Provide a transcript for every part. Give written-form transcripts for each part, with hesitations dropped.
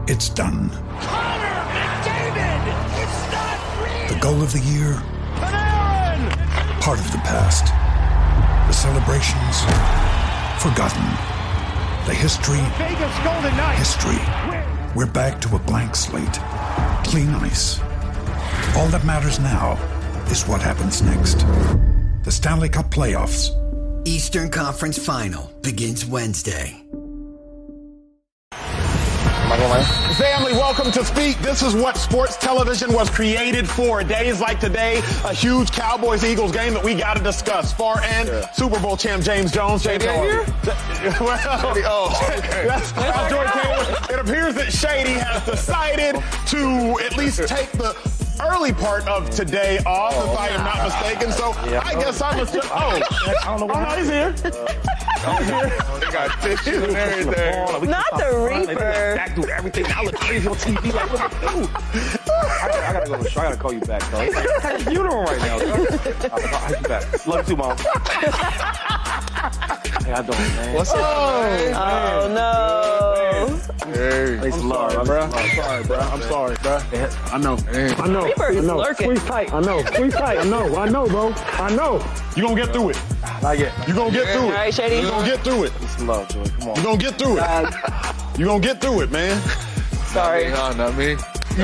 it's done. Connor McDavid! It's not real! The goal of the year, Panarin! part of the past. The celebrations, forgotten. The history, Vegas Golden Knights! history. We're back to a blank slate. Clean ice. All that matters now is what happens next. The Stanley Cup playoffs. Eastern Conference Final begins Wednesday. Family, welcome to Speak. This is what sports television was created for. Days like today, a huge Cowboys-Eagles game that we got to discuss. Far end, Super Bowl champ James Jones. Shady here? That's Jordan Taylor. It appears that Shady has decided to at least take the early part of today off, if I am not mistaken. So I guess I'm I don't know why he's here. They got tissues and everything. Not the Reaper. Back do everything. I look crazy on TV. Like, what do I gotta go to the show. I gotta call you back, though. It's like a funeral right now. I'll hit you back. Love you too, Mom. How y'all doing, man? What's up, man? Oh, no. Hey. I'm sorry, bro. I'm sorry, bro. I know. Reaper is lurking. Squeeze tight. I know, bro. I know. You gonna get through it. Not yet. You gonna get through All it. right, Shady. You gonna get through it. It's love, Joy. Come on. You gonna get through it. You gonna get through it, man. Sorry. No, not me.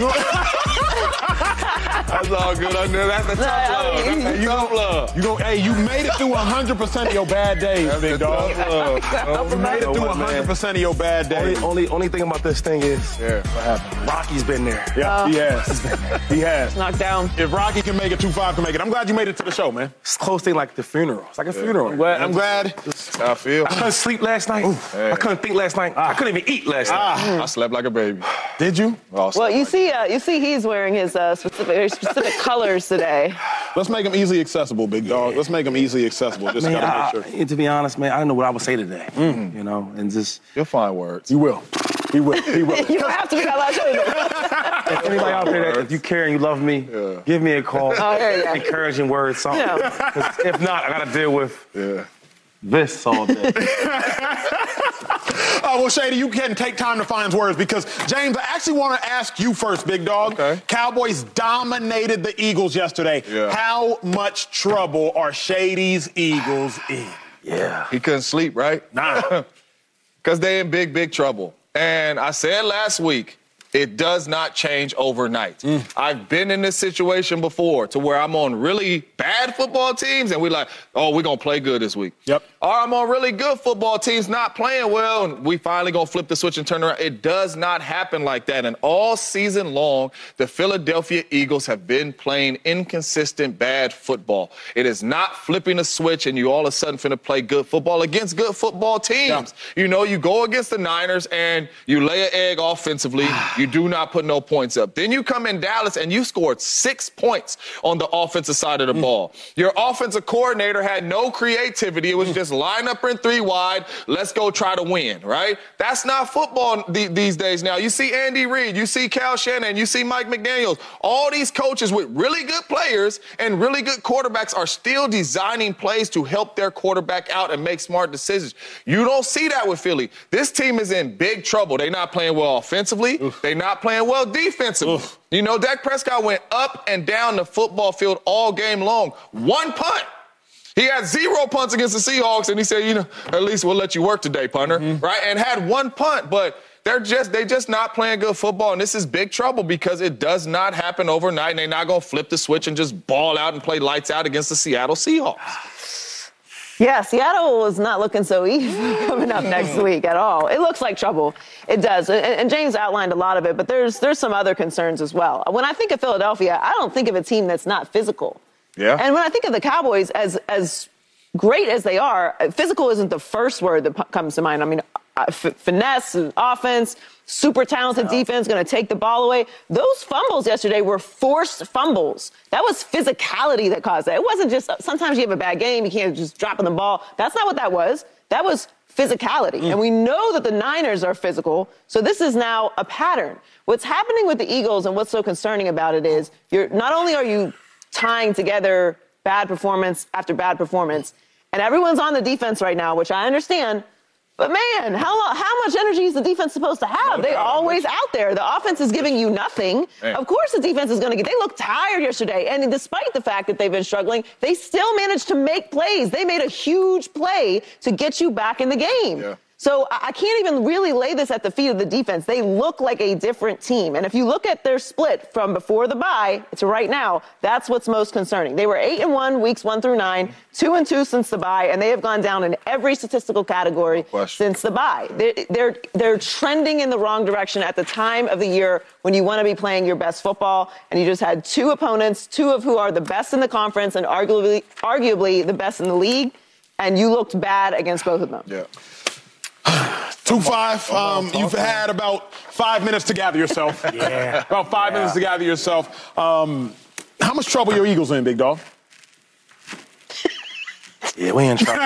That's all good. I know that's the tough love. That's the tough love. Hey, you made it through 100% of your bad days, big dog. You made it through 100% of your bad days. Only thing about this thing is what happened. Rocky's been there. Yeah, he has. He has. Knocked down. If Rocky can make it, 2-5 can make it. I'm glad you made it to the show, man. It's a close thing like the funeral. It's like a funeral. I'm glad. That's how I feel. I couldn't sleep last night. I couldn't think last night. I couldn't even eat last night. I slept like a baby. Did you? Well, you see he's wearing his very specific colors today. Let's make them easily accessible, big dog. Let's make them easily accessible. Just gotta make sure. To be honest, man, I don't know what I would say today. You know, and just You'll find words. You will. He will. You don't have to be that loud, Shady. if anybody out there that if you care and you love me, give me a call. Oh, there you go. Encouraging words, something. Yeah. 'Cause if not, I gotta deal with this all day. Well, Shady, you can take time to find words because, James, I actually want to ask you first, big dog. Okay. Cowboys dominated the Eagles yesterday. Yeah. How much trouble are Shady's Eagles in? Yeah. He couldn't sleep, right? Nah. Because they're in big, big trouble. And I said last week, it does not change overnight. I've been in this situation before to where I'm on really bad football teams and we're like, oh, we're going to play good this week. Yep. Or I'm on really good football teams not playing well and we finally going to flip the switch and turn around. It does not happen like that. And all season long, the Philadelphia Eagles have been playing inconsistent, bad football. It is not flipping a switch and you all of a sudden finna play good football against good football teams. Yeah. You know, you go against the Niners and you lay an egg offensively. You do not put no points up. Then you come in Dallas and you scored 6 points on the offensive side of the ball. Your offensive coordinator had no creativity. It was just line up in 3 wide. Let's go try to win, right? That's not football these days now. You see Andy Reid, you see Cal Shanahan, you see Mike McDaniels. All these coaches with really good players and really good quarterbacks are still designing plays to help their quarterback out and make smart decisions. You don't see that with Philly. This team is in big trouble. They're not playing well offensively. They're not playing well defensively. You know, Dak Prescott went up and down the football field all game long. 1 punt. He had 0 punts against the Seahawks, and he said, you know, at least we'll let you work today, punter, right? And had 1 punt, but they're just not playing good football, and this is big trouble because it does not happen overnight, and they're not going to flip the switch and just ball out and play lights out against the Seattle Seahawks. Yeah, Seattle is not looking so easy coming up next week at all. It looks like trouble. It does. And James outlined a lot of it, but there's some other concerns as well. When I think of Philadelphia, I don't think of a team that's not physical. Yeah. And when I think of the Cowboys, as great as they are, physical isn't the first word that comes to mind. I mean, finesse, offense, super talented defense, going to take the ball away. Those fumbles yesterday were forced fumbles. That was physicality that caused that. It wasn't just sometimes you have a bad game, you can't just drop in the ball. That's not what that was. That was physicality. And we know that the Niners are physical, so this is now a pattern. What's happening with the Eagles and what's so concerning about it is not only are you tying together bad performance after bad performance, and everyone's on the defense right now, which I understand, But man, how much energy is the defense supposed to have? They're always out there. The offense is giving you nothing. Man. Of course the defense is going to get. They looked tired yesterday. And despite the fact that they've been struggling, they still managed to make plays. They made a huge play to get you back in the game. Yeah. So I can't even really lay this at the feet of the defense. They look like a different team. And if you look at their split from before the bye to right now, that's what's most concerning. They were 8-1 weeks 1 through 9, 2-2 since the bye, and they have gone down in every statistical category since the bye. They're trending in the wrong direction at the time of the year when you want to be playing your best football, and you just had two opponents, two of who are the best in the conference and arguably the best in the league, and you looked bad against both of them. Yeah. 2-5. You've had about 5 minutes to gather yourself. About 5 minutes to gather yourself. How much trouble are your Eagles in, Big Dog? Yeah, we in trouble.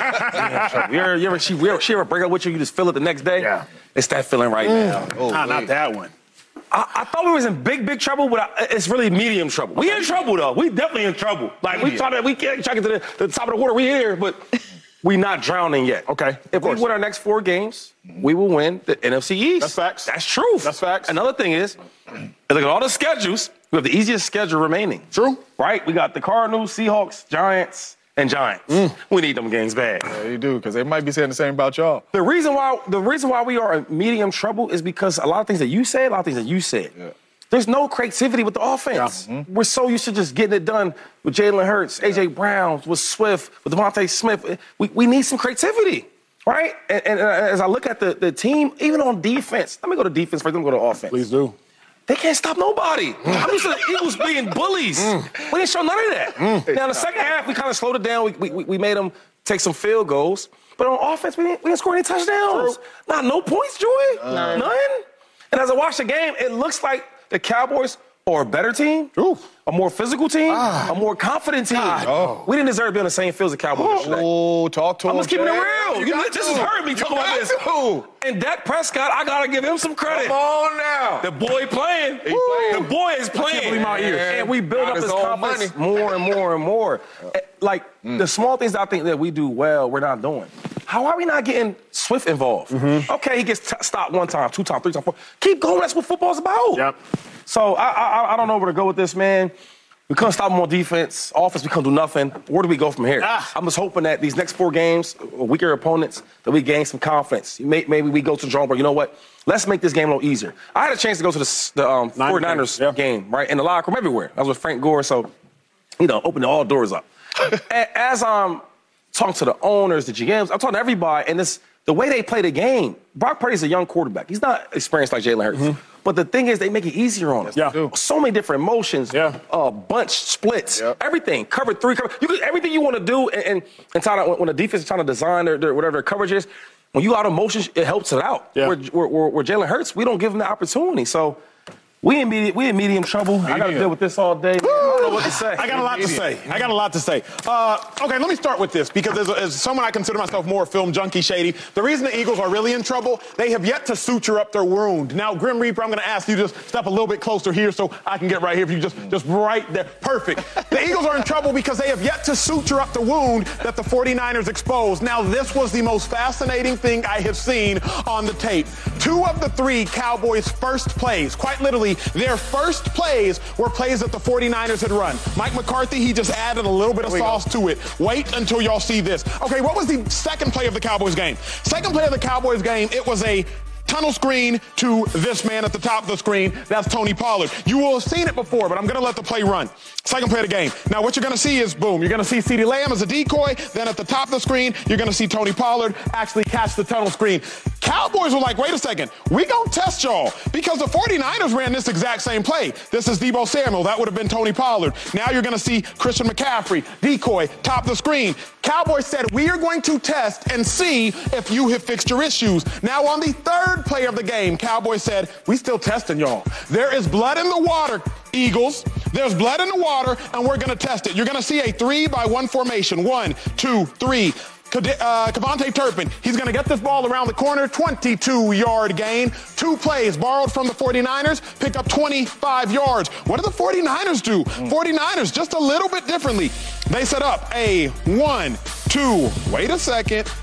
She ever break up with you, you just feel it the next day? Yeah. It's that feeling right now. Not that one. I thought we was in big trouble, but it's really medium trouble. We in trouble, though. We definitely in trouble. Like, we can't try to get to the top of the water. We here, but... we not drowning yet. Okay. If we win our next 4 games, we will win the NFC East. That's facts. That's truth. That's facts. Another thing is, look at all the schedules. We have the easiest schedule remaining. True. Right? We got the Cardinals, Seahawks, Giants, and Giants. We need them games bad. Yeah, you do, because they might be saying the same about y'all. The reason why we are in medium trouble is because a lot of things that you said, Yeah. There's no creativity with the offense. Yeah. We're so used to just getting it done with Jalen Hurts, A.J. Brown, with Swift, with Devontae Smith. We need some creativity, right? And as I look at the team, even on defense, let me go to defense first, then go to offense. Please do. They can't stop nobody. I'm used to the Eagles being bullies. We didn't show none of that. Now, in the second half, we kind of slowed it down. We made them take some field goals. But on offense, we didn't score any touchdowns. No points, Joy. None. And as I watch the game, it looks like the Cowboys are a better team, a more physical team, a more confident team. We didn't deserve to be on the same field as the Cowboys today. Oh, talk to him. I'm just keeping it real. This has hurt me talking about this. And Dak Prescott, I got to give him some credit. Come on now. The boy playing. The boy is playing. I can't believe my ears. And we build up his confidence more and more and more. Like, the small things I think that we do well, we're not doing. How are we not getting Swift involved? Okay, he gets stopped 1 time, 2 times, 3 times, 4. Keep going. That's what football's about. Yep. So I don't know where to go with this, man. We couldn't stop him on defense. Offense, we couldn't do nothing. Where do we go from here? I'm just hoping that these next 4 games, weaker opponents, that we gain some confidence. Maybe we go to the drawing board. You know what? Let's make this game a little easier. I had a chance to go to the 49ers game, right, in the locker room, everywhere. I was with Frank Gore, so, opened all doors up. As I'm talking to the owners, the GMs, I'm talking to everybody, and the way they play the game, Brock Purdy's a young quarterback. He's not experienced like Jalen Hurts. But the thing is, they make it easier on us. Yeah. So many different motions, bunch splits, everything. Cover 3, everything you want to do. And when the defense is trying to design their whatever their coverage is, when you out of motion, it helps it out. Yeah. Where Jalen Hurts, we don't give him the opportunity. So we in medium trouble. I got to deal with this all day. I don't know what to say. I got a lot to say. Okay, let me start with this, because as someone I consider myself more a film junkie, Shady, the reason the Eagles are really in trouble, they have yet to suture up their wound. Now, Grim Reaper, I'm going to ask you to just step a little bit closer here so I can get right here. If you just right there. Perfect. The Eagles are in trouble because they have yet to suture up the wound that the 49ers exposed. Now, this was the most fascinating thing I have seen on the tape. 2 of the 3 Cowboys' first plays, quite literally, their first plays were plays that the 49ers had run. Mike McCarthy, he just added a little bit of sauce to it. Wait until y'all see this. Okay, what was the second play of the Cowboys game? Second play of the Cowboys game, it was a tunnel screen to this man at the top of the screen. That's Tony Pollard. You will have seen it before, but I'm going to let the play run. Second play of the game. Now, what you're going to see is, boom, you're going to see CeeDee Lamb as a decoy. Then at the top of the screen, you're going to see Tony Pollard actually catch the tunnel screen. Cowboys were like, wait a second, we going to test y'all, because the 49ers ran this exact same play. This is Deebo Samuel. That would have been Tony Pollard. Now you're going to see Christian McCaffrey, decoy, top of the screen. Cowboys said, we are going to test and see if you have fixed your issues. Now, on the third play of the game, Cowboys said, we still testing y'all. There is blood in the water, Eagles. There's blood in the water, and we're going to test it. You're going to see a 3-by-1 formation. 1, 2, 3. Kevontae Turpin, he's going to get this ball around the corner, 22-yard gain. 2 plays borrowed from the 49ers, pick up 25 yards. What do the 49ers do? 49ers, just a little bit differently. They set up a 1, 2, wait a second,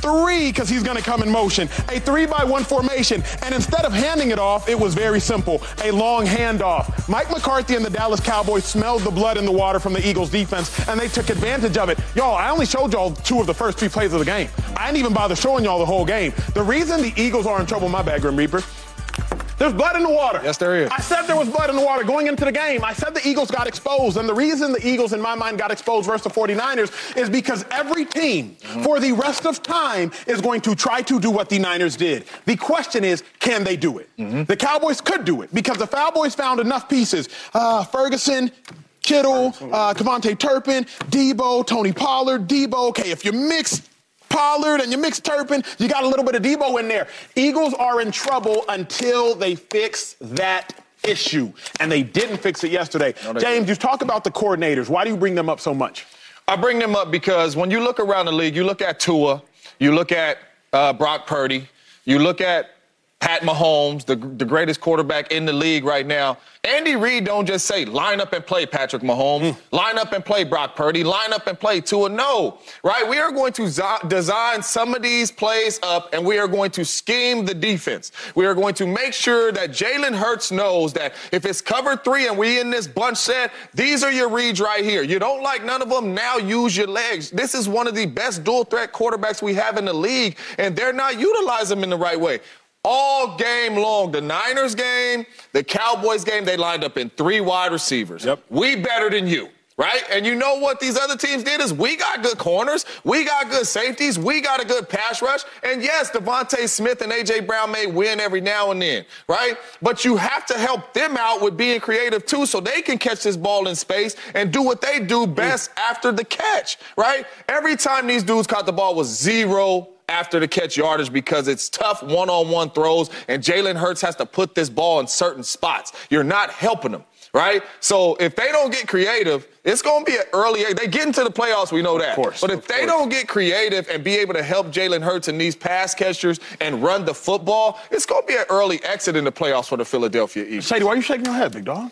3 because he's going to come in motion. A 3-by-1 formation. And instead of handing it off, it was very simple. A long handoff. Mike McCarthy and the Dallas Cowboys smelled the blood in the water from the Eagles defense, and they took advantage of it. Y'all, I only showed y'all 2 of the first 3 plays of the game. I didn't even bother showing y'all the whole game. The reason the Eagles are in trouble, my bad, Grim Reaper, there's blood in the water. Yes, there is. I said there was blood in the water going into the game. I said the Eagles got exposed. And the reason the Eagles, in my mind, got exposed versus the 49ers is because every team for the rest of time is going to try to do what the Niners did. The question is, can they do it? The Cowboys could do it because the Cowboys found enough pieces. Ferguson, Kittle, Kevontae Turpin, Debo, Tony Pollard, Debo. Okay, if you mix Pollard and you mix Turpin, you got a little bit of Debo in there. Eagles are in trouble until they fix that issue. And they didn't fix it yesterday. No, James, you talk about the coordinators. Why do you bring them up so much? I bring them up because when you look around the league, you look at Tua, you look at Brock Purdy, you look at Pat Mahomes, the greatest quarterback in the league right now. Andy Reid don't just say, line up and play Patrick Mahomes, line up and play Brock Purdy, line up and play Tua. No, right? We are going to design some of these plays up, and we are going to scheme the defense. We are going to make sure that Jalen Hurts knows that if it's cover 3 and we in this bunch set, these are your reads right here. You don't like none of them, now use your legs. This is one of the best dual-threat quarterbacks we have in the league, and they're not utilizing them in the right way. All game long, the Niners game, the Cowboys game, they lined up in 3 wide receivers. Yep. We better than you, right? And you know what these other teams did is we got good corners, we got good safeties, we got a good pass rush. And yes, Devontae Smith and A.J. Brown may win every now and then, right? But you have to help them out with being creative too so they can catch this ball in space and do what they do best after the catch, right? Every time these dudes caught the ball was 0 after the catch yardage because it's tough one-on-one throws, and Jalen Hurts has to put this ball in certain spots. You're not helping them, right? So if they don't get creative, it's going to be an early – they get into the playoffs, we know that. But if they don't get creative and be able to help Jalen Hurts and these pass catchers and run the football, it's going to be an early exit in the playoffs for the Philadelphia Eagles. Shady, why are you shaking your head, big dog?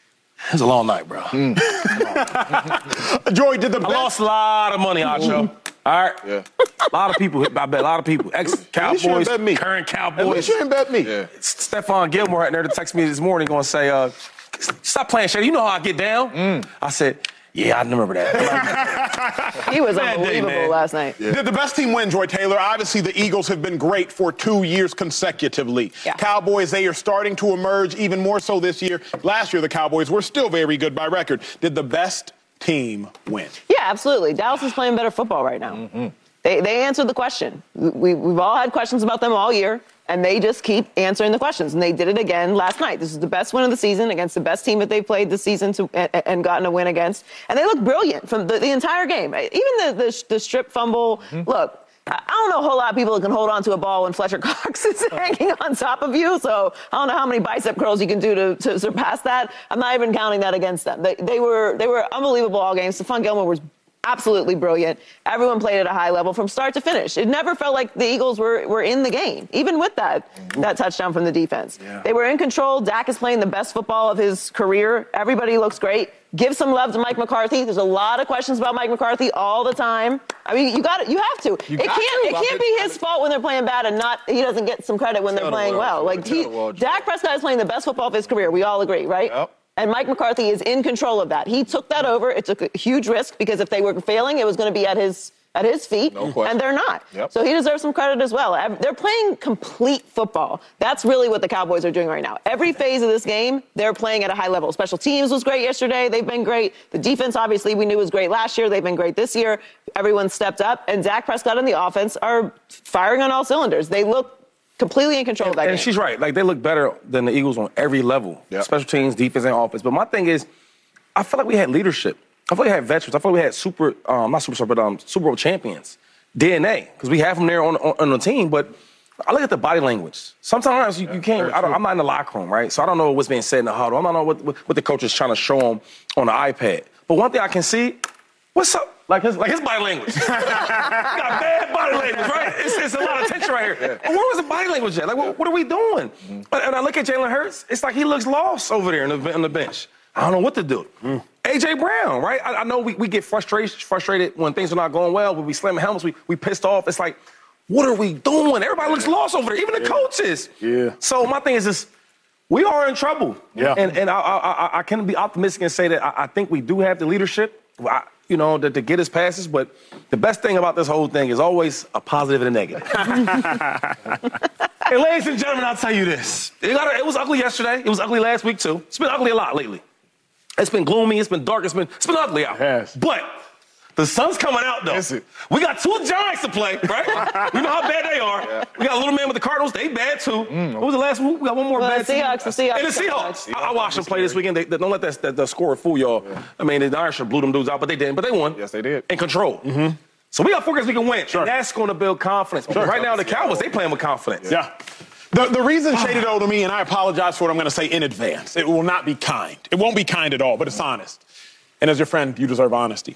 It was a long night, bro. Joy, did the best. I lost a lot of money, Acho. All right? Yeah. A lot of people. I bet a lot of people. Ex-Cowboys, current Cowboys. At least you didn't bet me. Yeah. Stephon Gilmore out there to text me this morning going to say, stop playing, Shady. You know how I get down? I said, yeah, I remember that. He was unbelievable last night. Yeah. Did the best team win, Joy Taylor? Obviously, the Eagles have been great for 2 years consecutively. Yeah. Cowboys, they are starting to emerge even more so this year. Last year, the Cowboys were still very good by record. Did the best team win? Yeah, absolutely. Dallas is playing better football right now. They answered the question. We've all had questions about them all year, and they just keep answering the questions. And they did it again last night. This is the best win of the season against the best team that they played this season and gotten a win against. And they look brilliant from the entire game. Even the strip fumble. Look, I don't know a whole lot of people that can hold on to a ball when Fletcher Cox is hanging on top of you. So I don't know how many bicep curls you can do to surpass that. I'm not even counting that against them. They were unbelievable all game. Stephon Gilmore was absolutely brilliant. Everyone played at a high level from start to finish. It never felt like the Eagles were in the game, even with that touchdown from the defense. Yeah. They were in control. Dak is playing the best football of his career. Everybody looks great. Give some love to Mike McCarthy. There's a lot of questions about Mike McCarthy all the time. I mean, you have to. It can't be his fault when they're playing bad and he doesn't get some credit when they're playing well. Like Dak Prescott is playing the best football of his career. We all agree, right? Yep. And Mike McCarthy is in control of that. He took that over. It took a huge risk because if they were failing, it was going to be at his feet, and they're not. Yep. So he deserves some credit as well. They're playing complete football. That's really what the Cowboys are doing right now. Every phase of this game, they're playing at a high level. Special teams was great yesterday. They've been great. The defense, obviously, we knew was great last year. They've been great this year. Everyone stepped up, and Dak Prescott and the offense are firing on all cylinders. They look completely in control of that game. And she's right. Like, they look better than the Eagles on every level. Yep. Special teams, defense, and offense. But my thing is, I feel like we had leadership. I feel like we had veterans. I feel like we had Super Bowl champions. DNA. Because we have them there on the team. But I look at the body language. Sometimes you can't. I'm not in the locker room, right? So I don't know what's being said in the huddle. I don't know what the coach is trying to show them on the iPad. But one thing I can see, what's up? Like his body language. He got bad body language, right? It's a lot of tension right here. Yeah. But where was the body language at? Like, what are we doing? And I look at Jalen Hurts, it's like he looks lost over there on the bench. I don't know what to do. A.J. Brown, right? I know we get frustrated when things are not going well, when we slam helmets, we pissed off. It's like, what are we doing? Everybody looks lost over there, even the coaches. Yeah. So my thing is this. We are in trouble. Yeah. And I can be optimistic and say that I think we do have the leadership, to get us past this. But the best thing about this whole thing is always a positive and a negative. And ladies and gentlemen, I'll tell you this. It was ugly yesterday. It was ugly last week, too. It's been ugly a lot lately. It's been gloomy. It's been dark. It's been ugly out. Yes. But the sun's coming out, though. Is it? We got 2 Giants to play, right? You know how bad they are. Yeah. We got a little man with the Cardinals. They bad, too. What was the last one? We got one more bad team. The Seahawks. And the Seahawks. I watched them play this weekend. Don't let that score fool y'all. Yeah. I mean, the Irish blew them dudes out, but they didn't. But they won. Yes, they did. In control. Mm-hmm. So we got 4 games we can win. Sure. And that's going to build confidence. Sure. Right now, the Cowboys, they playing with confidence. Yeah. The reason Shady told me, and I apologize for what I'm going to say in advance, it will not be kind. It won't be kind at all, but it's honest. And as your friend, you deserve honesty.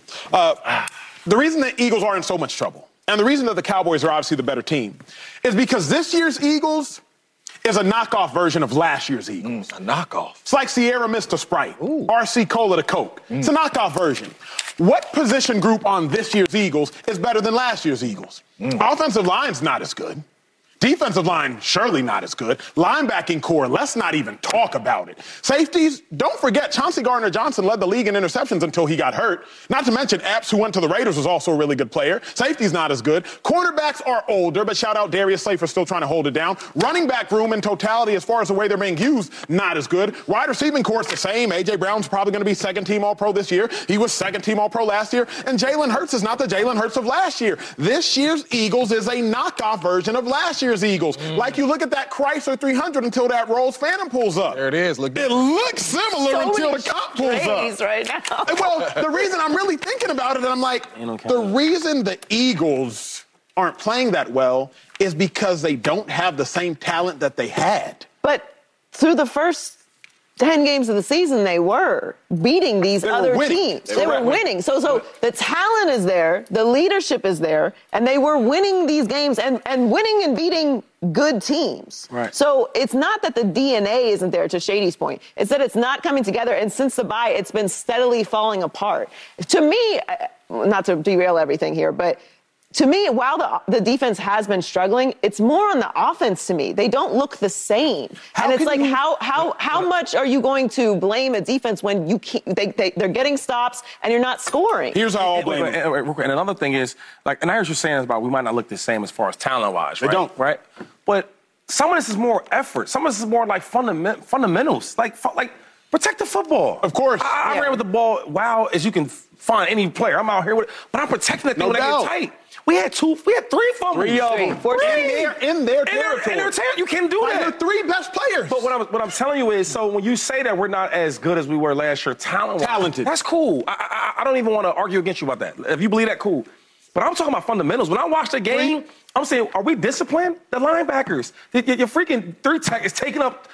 The reason the Eagles are in so much trouble, and the reason that the Cowboys are obviously the better team, is because this year's Eagles is a knockoff version of last year's Eagles. A knockoff. It's like Sierra Mist to Sprite, RC Cola to Coke. It's a knockoff version. What position group on this year's Eagles is better than last year's Eagles? Offensive line's not as good. Defensive line, surely not as good. Linebacking core, let's not even talk about it. Safeties, don't forget, Chauncey Gardner-Johnson led the league in interceptions until he got hurt. Not to mention Epps, who went to the Raiders, was also a really good player. Safety's not as good. Cornerbacks are older, but shout out Darius Slay for still trying to hold it down. Running back room in totality, as far as the way they're being used, not as good. Wide receiving core is the same. A.J. Brown's probably going to be second-team All-Pro this year. He was second-team All-Pro last year. And Jalen Hurts is not the Jalen Hurts of last year. This year's Eagles is a knockoff version of last year's Eagles. Like you look at that Chrysler 300 until that Rolls Phantom pulls up. There it is. It looks similar until the cop pulls up. Right now. Well, the reason I'm really thinking about it, and I'm like, the reason the Eagles aren't playing that well is because they don't have the same talent that they had. But through the first 10 games of the season, they were beating these other teams. They were winning. So the talent is there, the leadership is there, and they were winning these games and winning and beating good teams. Right. So it's not that the DNA isn't there, to Shady's point. It's that it's not coming together, and since the bye, it's been steadily falling apart. To me, not to derail everything here, but to me, while the defense has been struggling, it's more on the offense to me. They don't look the same. And it's like, how much are you going to blame a defense when they're getting stops and you're not scoring? Here's how I'll blame it. And another thing is, and I heard you saying about we might not look the same as far as talent-wise, right? They don't. Right? But some of this is more effort. Some of this is more like fundamentals. Like protect the football. Of course. I ran with the ball as you can find any player. I'm out here with it, but I'm protecting that thing when they get tight. We had 3 fumbles. 3 of them. In their territory. You can do that. Your 3 best players. But what I'm telling you is, so when you say that we're not as good as we were last year, talented, that's cool. I don't even want to argue against you about that. If you believe that, cool. But I'm talking about fundamentals. When I watch the game, I'm saying, are we disciplined? The linebackers, your freaking 3 tech is taking up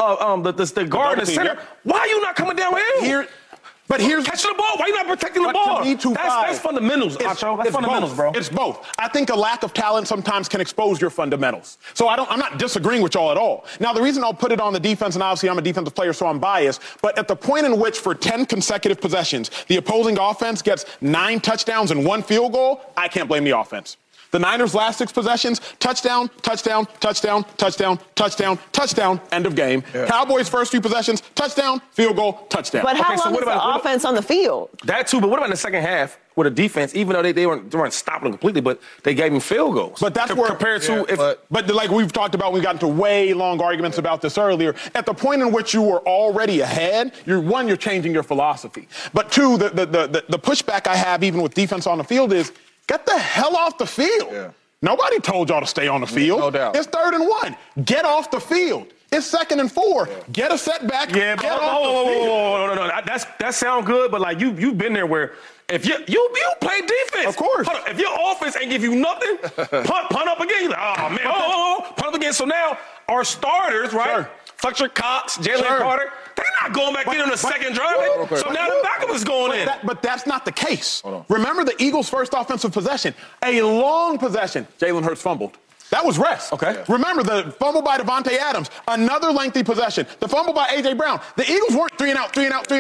the guard in the center. Why are you not coming down here? But here's catching the ball. Why are you not protecting the ball? That's fundamentals, Acho. That's fundamentals, bro. It's both. I think a lack of talent sometimes can expose your fundamentals. So I'm not disagreeing with y'all at all. Now, the reason I'll put it on the defense, and obviously I'm a defensive player, so I'm biased, but at the point in which for 10 consecutive possessions, the opposing offense gets 9 touchdowns and 1 field goal, I can't blame the offense. The Niners' last 6 possessions, touchdown, touchdown, touchdown, touchdown, touchdown, touchdown, end of game. Yeah. Cowboys' first 3 possessions, touchdown, field goal, touchdown. But how long is the offense on the field? That too, but what about in the second half with the defense, even though they weren't stopping them completely, but they gave him field goals. But that's where compared to but like we've talked about, we got into way long arguments about this earlier. At the point in which you were already ahead, you're changing your philosophy. But 2, the pushback I have even with defense on the field is, get the hell off the field. Yeah. Nobody told y'all to stay on the field. No doubt. It's 3rd and 1. Get off the field. It's 2nd and 4. Yeah. Get a setback. Yeah, get off the field. No. That sounds good, but like you've been there where if you play defense. Of course. If your offense ain't give you nothing, punt up again. You're like, oh man, punt up again. So now our starters, right? Sure. Fletcher Cox, Jalen Carter, they're not going back in on the second drive. So now the backup is going in. But that's not the case. Remember the Eagles' first offensive possession, a long possession. Jalen Hurts fumbled. That was rest. Okay. Yeah. Remember the fumble by Devontae Adams, another lengthy possession. The fumble by A.J. Brown. The Eagles weren't 3 and out.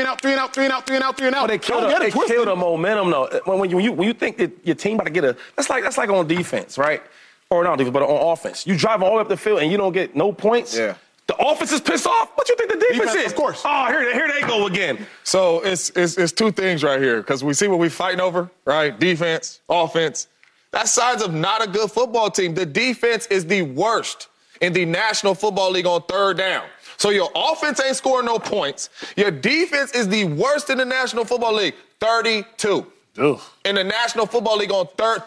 Well, they killed the momentum, though. When you think that your team about to get that's like on defense, right? or not defense, but on offense. You drive all the way up the field and you don't get no points. Yeah. The offense is pissed off. What you think the defense is? Of course. Oh, here they go again. So it's two things right here, because we see what we're fighting over, right? Defense, offense. That's signs of not a good football team. The defense is the worst in the National Football League on third down. So your offense ain't scoring no points. Your defense is the worst in the National Football League, 32. Ugh. In the National Football League on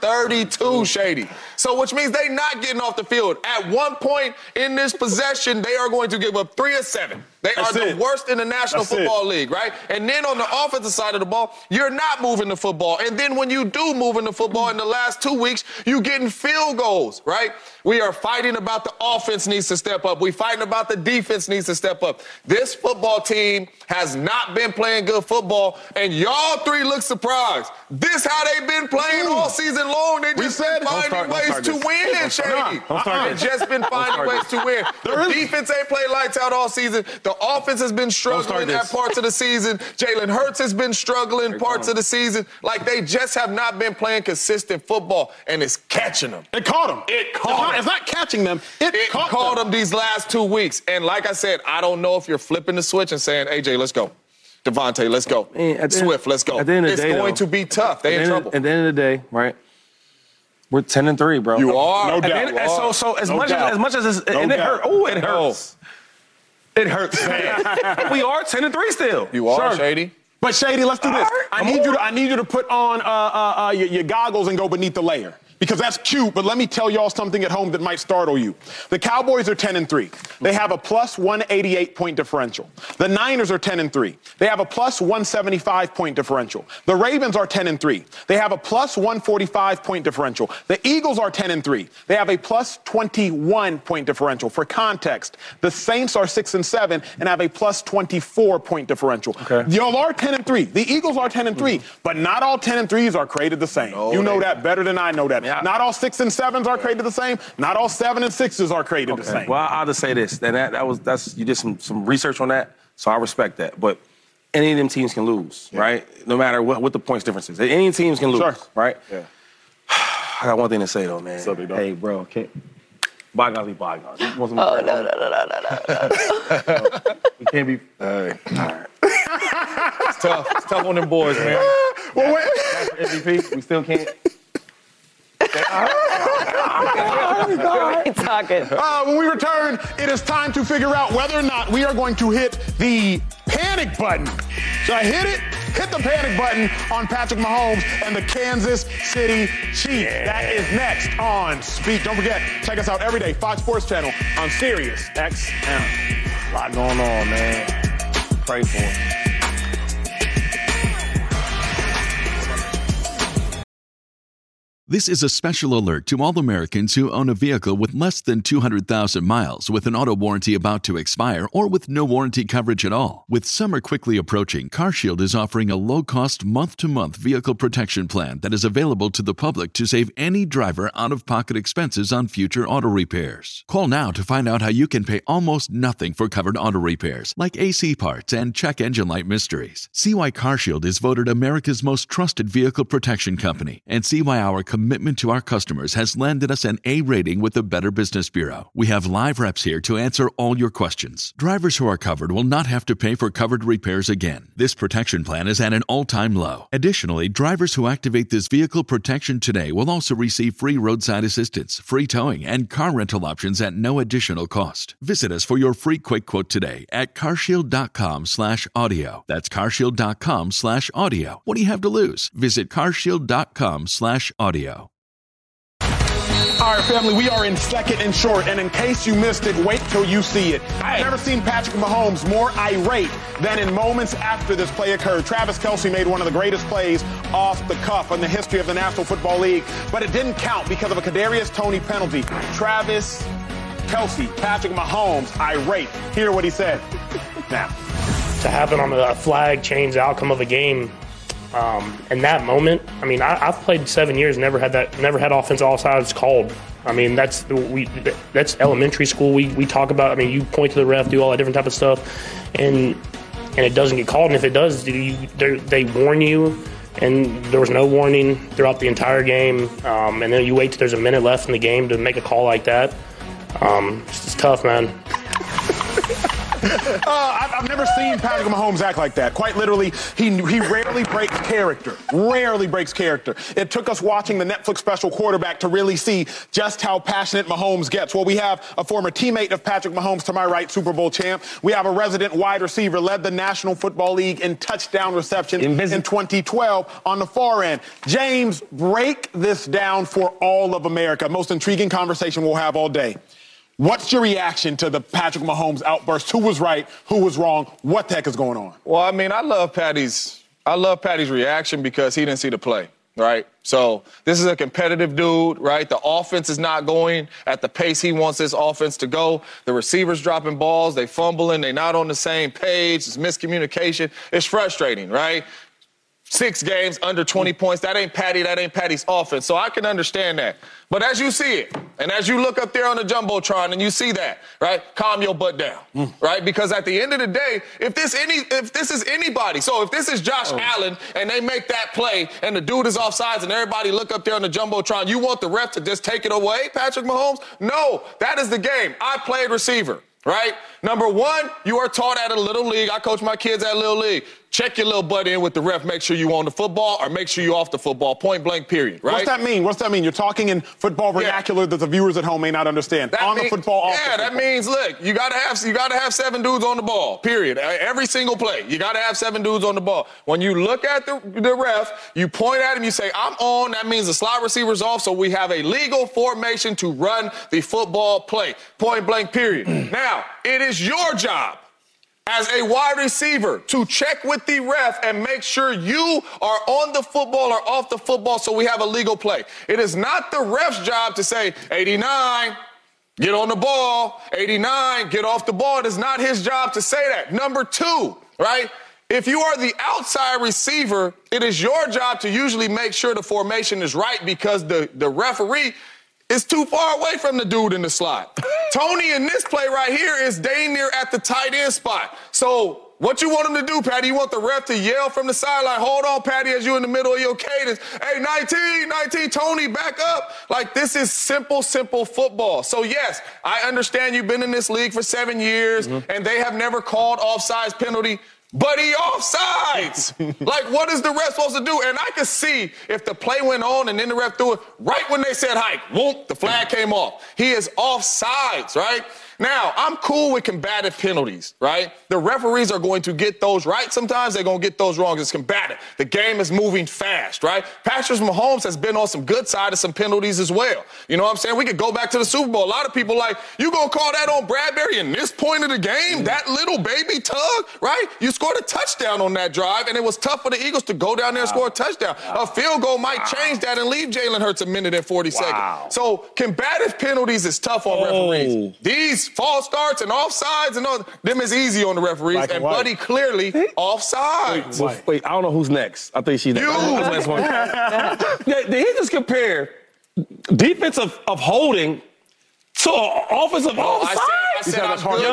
32, Shady. So which means they not getting off the field. At one point in this possession, they are going to give up 3 of 7. They are the worst in the National Football League, right? And then on the offensive side of the ball, you're not moving the football. And then when you do move in the football in the last 2 weeks, you getting field goals, right? We are fighting about the offense needs to step up. We fighting about the defense needs to step up. This football team has not been playing good football, and y'all three look surprised. This how they've been playing all season long. They just been finding ways to win, Shady. They've just been finding ways to win. The defense ain't played lights out all season. The offense has been struggling at parts of the season. Jalen Hurts has been struggling parts of the season. Like, they just have not been playing consistent football, and it's catching them. It caught them. It's not catching them. It caught them these last 2 weeks. And like I said, I don't know if you're flipping the switch and saying, AJ, let's go. Devontae, let's go. Swift, let's go. At the end of the day, it's going to be tough. They in trouble. At the end of the day, right? We're 10-3, bro. You are. No doubt. So as much as it hurt. Oh, it hurts. It hurts, man. We are 10-3 still. You are, Shady. But Shady, let's do this. I need you to put on your goggles and go beneath the layer. Because that's cute, but let me tell y'all something at home that might startle you. The Cowboys are 10-3. They have a plus 188 point differential. The Niners are 10-3. They have a plus 175 point differential. The Ravens are 10-3. They have a plus 145 point differential. The Eagles are 10-3. They have a plus 21 point differential. For context, the Saints are 6-7 and have a plus 24 point differential. Okay. Y'all are 10-3. The Eagles are 10-3, but not all 10-3s are created the same. You know that better than I know that. Not all 6 and 7s are created the same. Not all 7 and 6s are created the same. Well, I'll just say this. That's you did some research on that, so I respect that. But any of them teams can lose, right? No matter what the points difference is. Any teams can lose, right? Yeah. I got one thing to say, though, man. Hey, bro, bygones be bygones. No. We can't be... All right. It's tough. It's tough on them boys, man. Well, wait. MVP, we still can't... When we return, it is time to figure out whether or not we are going to hit the panic button. Should I hit it? Hit the panic button on Patrick Mahomes and the Kansas City Chiefs. That is next on Speak. Don't forget, check us out every day, Fox Sports Channel on Sirius XM. A lot going on, man. Pray for it. This is a special alert to all Americans who own a vehicle with less than 200,000 miles with an auto warranty about to expire or with no warranty coverage at all. With summer quickly approaching, CarShield is offering a low-cost month-to-month vehicle protection plan that is available to the public to save any driver out-of-pocket expenses on future auto repairs. Call now to find out how you can pay almost nothing for covered auto repairs, like AC parts and check engine light mysteries. See why CarShield is voted America's most trusted vehicle protection company, and see why our commitment to our customers has landed us an A rating with the Better Business Bureau. We have live reps here to answer all your questions. Drivers who are covered will not have to pay for covered repairs again. This protection plan is at an all-time low. Additionally, drivers who activate this vehicle protection today will also receive free roadside assistance, free towing, and car rental options at no additional cost. Visit us for your free quick quote today at carshield.com/audio. That's carshield.com/audio. What do you have to lose? Visit carshield.com/audio. All right, family, we are in second and short, and in case you missed it, wait till you see it. I've never seen Patrick Mahomes more irate than in moments after this play occurred. Travis Kelce made one of the greatest plays off the cuff in the history of the National Football League, but it didn't count because of a Kadarius Toney penalty. Travis Kelce, Patrick Mahomes, irate. Hear what he said. Now, to happen on a flag change the outcome of a game. In that moment, I mean, I've played 7 years, never had offense offsides called. I mean, that's elementary school. We talk about. I mean, you point to the ref, do all that different type of stuff, and it doesn't get called. And if it does, they warn you. and there was no warning throughout the entire game. And then you wait till there's a minute left in the game to make a call like that. It's tough, man. I've never seen Patrick Mahomes act like that. Quite literally, he rarely breaks character. Rarely breaks character. It took us watching the Netflix special Quarterback to really see just how passionate Mahomes gets. Well, we have a former teammate of Patrick Mahomes, to my right, Super Bowl champ. We have a resident wide receiver, led the National Football League in touchdown reception in 2012 on the far end. James, break this down for all of America. Most intriguing conversation we'll have all day. What's your reaction to the Patrick Mahomes outburst? Who was right? Who was wrong? What the heck is going on? Well, I mean, I love Patty's reaction because he didn't see the play, right? So this is a competitive dude, right? The offense is not going at the pace he wants this offense to go. The receivers dropping balls, they fumbling, they not on the same page. It's miscommunication. It's frustrating, right? 6 games, under 20 points. That ain't Patty's offense. So I can understand that. But as you see it, and as you look up there on the Jumbotron and you see that, right, calm your butt down, right? Because at the end of the day, if this is anybody, so if this is Josh Allen and they make that play and the dude is offsides and everybody look up there on the Jumbotron, you want the ref to just take it away, Patrick Mahomes? No, that is the game. I played receiver. Right? Number one, you are taught at a little league. I coach my kids at little league. Check your little butt in with the ref. Make sure you on the football or make sure you off the football. Point blank, period. Right? What's that mean? You're talking in football vernacular that the viewers at home may not understand. The football, off the football. That means, look, you gotta have 7 dudes on the ball. Period. Every single play, you gotta have 7 dudes on the ball. When you look at the ref, you point at him, you say, "I'm on." That means the slot receiver's off. So we have a legal formation to run the football play. Point blank, period. Now, it is your job as a wide receiver to check with the ref and make sure you are on the football or off the football so we have a legal play. It is not the ref's job to say, 89, get on the ball, 89, get off the ball. It is not his job to say that. Number 2, right? If you are the outside receiver, it is your job to usually make sure the formation is right because the referee is too far away from the dude in the slot. Tony in this play right here is dang near at the tight end spot. So what you want him to do, Patty? You want the ref to yell from the sideline, "Hold on, Patty," as you in the middle of your cadence. "Hey, 19, Tony, back up." Like, this is simple football. So, yes, I understand you've been in this league for 7 years, and they have never called offsides penalty. But he offsides. Like, what is the ref supposed to do? And I could see if the play went on and then the ref threw it, right when they said hike, whoop, the flag came off. He is offsides, right? Now, I'm cool with combative penalties, right? The referees are going to get those right. Sometimes they're going to get those wrong. It's combative. The game is moving fast, right? Patrick Mahomes has been on some good side of some penalties as well. You know what I'm saying? We could go back to the Super Bowl. A lot of people like, you going to call that on Bradbury in this point of the game? That little baby tug, right? You scored a touchdown on that drive, and it was tough for the Eagles to go down there and score a touchdown. A field goal might change that and leave Jalen Hurts a minute and 40 seconds. So combative penalties is tough on referees. These false starts and offsides and all them is easy on the referees. Black and Buddy clearly offsides. Wait, I don't know who's next. I think she's next. Did he just compare defensive of holding to offensive offsides? I said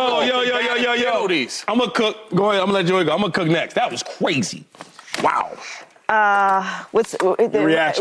Yo. I'm gonna cook. Go ahead. I'm gonna let Joey go. I'm gonna cook next. That was crazy. Wow. What's the reaction?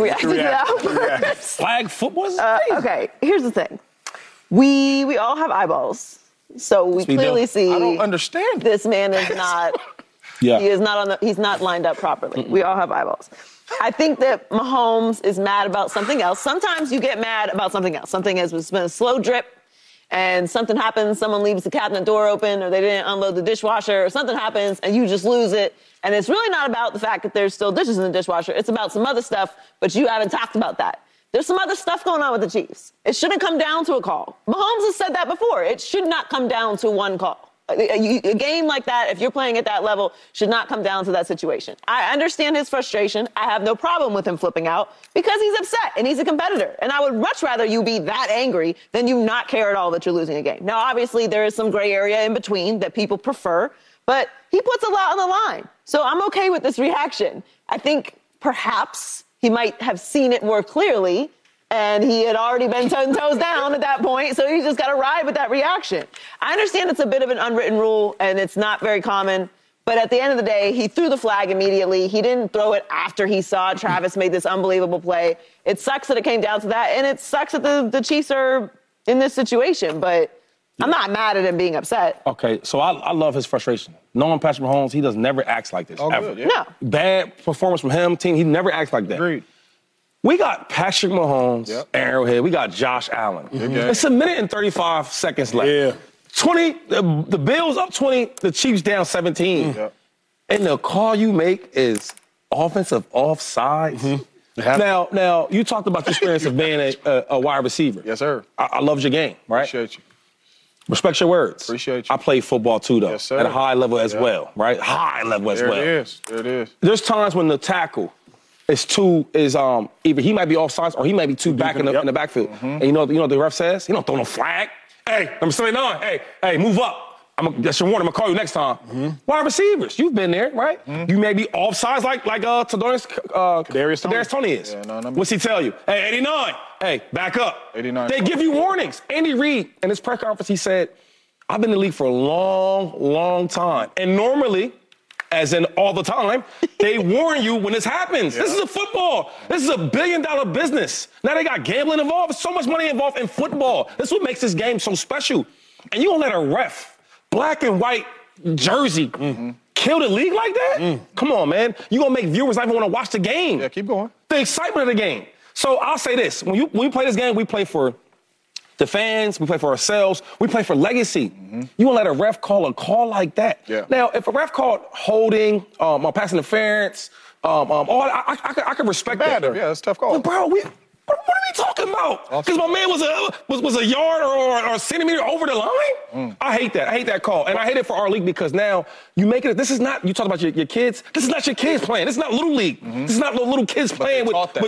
Flag football? Okay, here's the thing. We all have eyeballs, so we clearly see. I don't understand. This man is not. Yeah. He is not he's not lined up properly. We all have eyeballs. I think that Mahomes is mad about something else. Sometimes you get mad about something else. Something has been a slow drip, and something happens. Someone leaves the cabinet door open, or they didn't unload the dishwasher, or something happens, and you just lose it. And it's really not about the fact that there's still dishes in the dishwasher. It's about some other stuff, but you haven't talked about that. There's some other stuff going on with the Chiefs. It shouldn't come down to a call. Mahomes has said that before. It should not come down to one call. A game like that, if you're playing at that level, should not come down to that situation. I understand his frustration. I have no problem with him flipping out because he's upset and he's a competitor. And I would much rather you be that angry than you not care at all that you're losing a game. Now, obviously, there is some gray area in between that people prefer, but he puts a lot on the line. So I'm okay with this reaction. I think perhaps he might have seen it more clearly, and he had already been 10 toes down at that point, so he just got to ride with that reaction. I understand it's a bit of an unwritten rule, and it's not very common, But at the end of the day, he threw the flag immediately. He didn't throw it after he saw Travis made this unbelievable play. It sucks that it came down to that, and it sucks that the Chiefs are in this situation. But I'm not mad at him being upset. Okay, so I love his frustration. Knowing Patrick Mahomes, he does never acts like this, ever. Good, yeah. No. Bad performance from him, team, he never acts like that. Agreed. We got Patrick Mahomes, Arrowhead. We got Josh Allen. It's a minute and 35 seconds left. Yeah. 20, the Bills up 20, the Chiefs down 17. And the call you make is offensive offsides. Now, you talked about the experience of being a wide receiver. Yes, sir. I loved your game, right? Appreciate you. Respect your words. Appreciate you. I played football too, though. Yes, sir. At a high level as well, right? High level as well. There it is. There's times when the tackle either he might be offsides or he might be too back in the backfield. And you know what the ref says? He don't throw no flag. Hey, number 79, hey, move up. That's your warning. I'm gonna call you next time. Wide receivers, you've been there, right? You may be offsides like Kadarius Toney is. What's he tell you? Hey, 89. Hey, back up. 89. They give you warnings. Andy Reid, in his press conference, he said, I've been in the league for a long, long time. And normally, as in all the time, they warn you when this happens. This is a football. This is $1 billion business. Now they got gambling involved. There's so much money involved in football. This is what makes this game so special. And you don't let a ref, black and white jersey, kill the league like that? Come on, man. You gonna make viewers not even want to watch the game. Yeah, keep going. The excitement of the game. So I'll say this: when we play this game, we play for the fans, we play for ourselves, we play for legacy. You won't let a ref call a call like that. Now, if a ref called holding, pass interference, I can respect that. Yeah, that's a tough call. But bro, what are we talking about? Because my man was a yard or a centimeter over the line? I hate that. I hate that call. And I hate it for our league because now you make it, this is not, you talk about your kids, this is not your kids playing. This is not Little League. This is not no little kids playing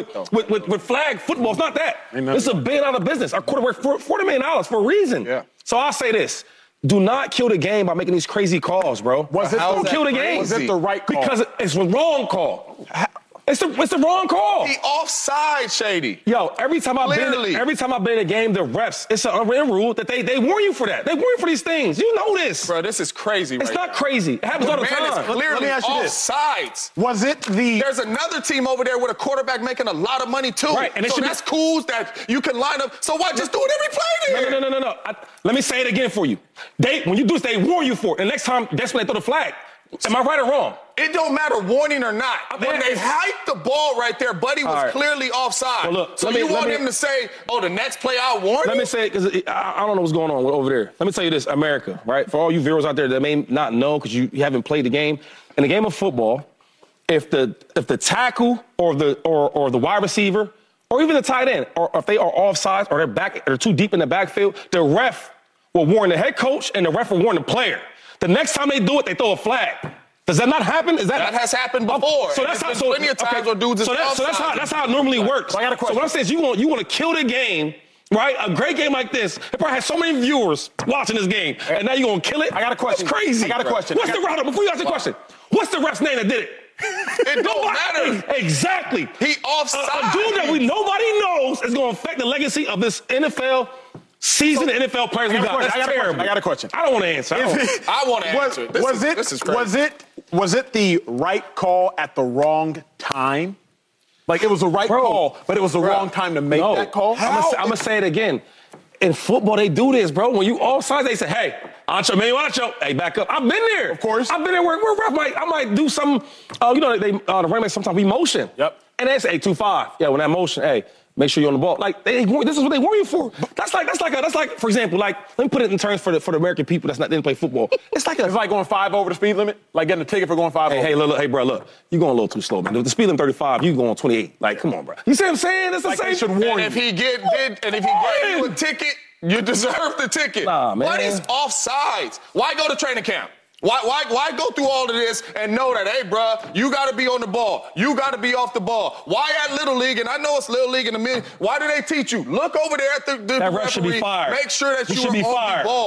with flag football. It's not that. This is $1 billion business. Our quarterback, $40 million for a reason. So I'll say this. Do not kill the game by making these crazy calls, bro. Don't kill the game. Was it the right call? Because it's the wrong call. It's the wrong call. He offside, Shady. Yo, every time I've been in a game, the refs, it's an unwritten rule that they warn you for that. They warn you for these things. You know this. Bro, this is crazy. It's not crazy. It happens all the time. Man is clearly offsides. Was it There's another team over there with a quarterback making a lot of money too. Right, and so that's cool that you can line up. So why just do it every play then? No. Let me say it again for you. When you do this, they warn you for it. And next time, that's when they throw the flag. Am I right or wrong? It don't matter warning or not. When they hiked the ball right there, Buddy was clearly offside. Well, look, so you want him to say, the next play I'll warn you? Let me say it, because I don't know what's going on over there. Let me tell you this, America, right? For all you viewers out there that may not know because you haven't played the game. In the game of football, if the tackle or the wide receiver or even the tight end, or if they are offside or they're too deep in the backfield, the ref will warn the head coach and the ref will warn the player. The next time they do it, they throw a flag. Does that not happen? That has happened before. So that's how. Plenty of times where dudes. So that's how it normally works. I got a question. So what I'm saying is, you want to kill the game, right? A great game like this, it probably has so many viewers watching this game, and now you're gonna kill it. I got a question. That's crazy. I got a question. What's the route? Before you ask the question, what's the ref's name that did it? It don't matter. Exactly. He offside. A dude that nobody knows is gonna affect the legacy of this NFL. Seasoned NFL players we got. That's terrible. I got a question. I don't want to answer. I want to answer. This is crazy. Was it the right call at the wrong time? Like it was the right call, but it was the wrong time to make that call? I'm going to say it again. In football, they do this, bro. When you offside, they say, hey, Ancho, hey, back up. I've been there. Of course. I've been there where I might do some, the running sometimes we motion. Yep. And they say, 2-5. Yeah, when that motion, hey, make sure you're on the ball. Like, this is what they warn you for. That's like, for example, like, let me put it in terms for the American people didn't play football. It's like going 5 over the speed limit, like getting a ticket for going 5 over. Hey, bro, look, you're going a little too slow, man. The speed limit 35, you going 28. Like, come on, bro. You see what I'm saying? It's the same. They should warn you. And if he gave you a ticket, you deserve the ticket. Nah, man. What is offsides? Why go to training camp? Why go through all of this and know that, hey, bro, you got to be on the ball. You got to be off the ball. Why at Little League, and I know it's Little League in a minute, why do they teach you? Look over there at the that ref should be fired. Make sure that you are on the ball.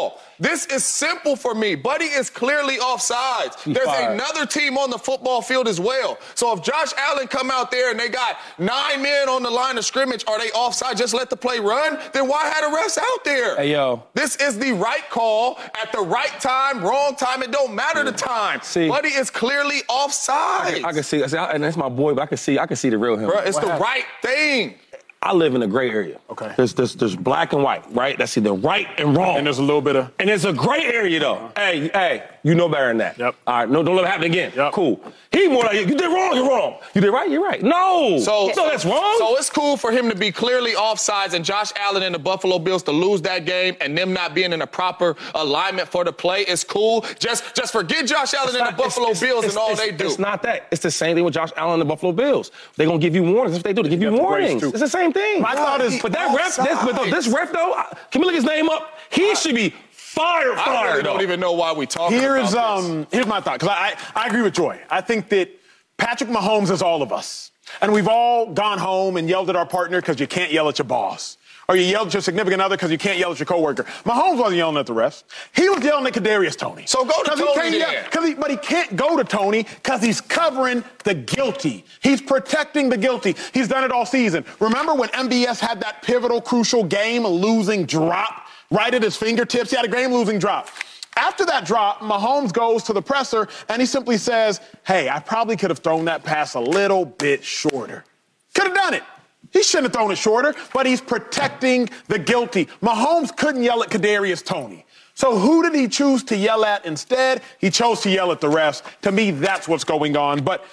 This is simple for me. Buddy is clearly offsides. There's another team on the football field as well. So if Josh Allen come out there and they got 9 men on the line of scrimmage, are they offside? Just let the play run? Then why had the refs out there? Hey, yo. This is the right call at the right time, wrong time. It don't matter the time. See, Buddy is clearly offside. I can see, and that's my boy, but I can see the real him. Bro, it's right thing. I live in a gray area. Okay. There's black and white, right? That's either right and wrong. And there's a little bit of... And there's a gray area, though. Hey, you know better than that. Yep. All right, no, don't let it happen again. Yep. Cool. He more like, you did wrong, you're wrong. You did right, you're right. No. So that's wrong. So it's cool for him to be clearly offsides and Josh Allen and the Buffalo Bills to lose that game and them not being in a proper alignment for the play. It's cool. Just forget Josh Allen and the Buffalo Bills and all they do. It's not that. It's the same thing with Josh Allen and the Buffalo Bills. They're going to give you warnings. That's what they do. They give you warnings. It's the same thing. My thought is... But that ref, this ref, though, can we look his name up? He should be fired. I really don't even know why we talking about this. Here's my thought, because I agree with Joy. I think that Patrick Mahomes is all of us. And we've all gone home and yelled at our partner because you can't yell at your boss. Or you yelled at your significant other because you can't yell at your coworker. Mahomes wasn't yelling at the refs. He was yelling at Kadarius Toney. So go to Toney then. But he can't go to Toney because he's covering the guilty. He's protecting the guilty. He's done it all season. Remember when MBS had that pivotal, crucial game-losing drop right at his fingertips? He had a game-losing drop. After that drop, Mahomes goes to the presser, and he simply says, hey, I probably could have thrown that pass a little bit shorter. Could have done it. He shouldn't have thrown it shorter, but he's protecting the guilty. Mahomes couldn't yell at Kadarius Toney. So who did he choose to yell at instead? He chose to yell at the refs. To me, that's what's going on. But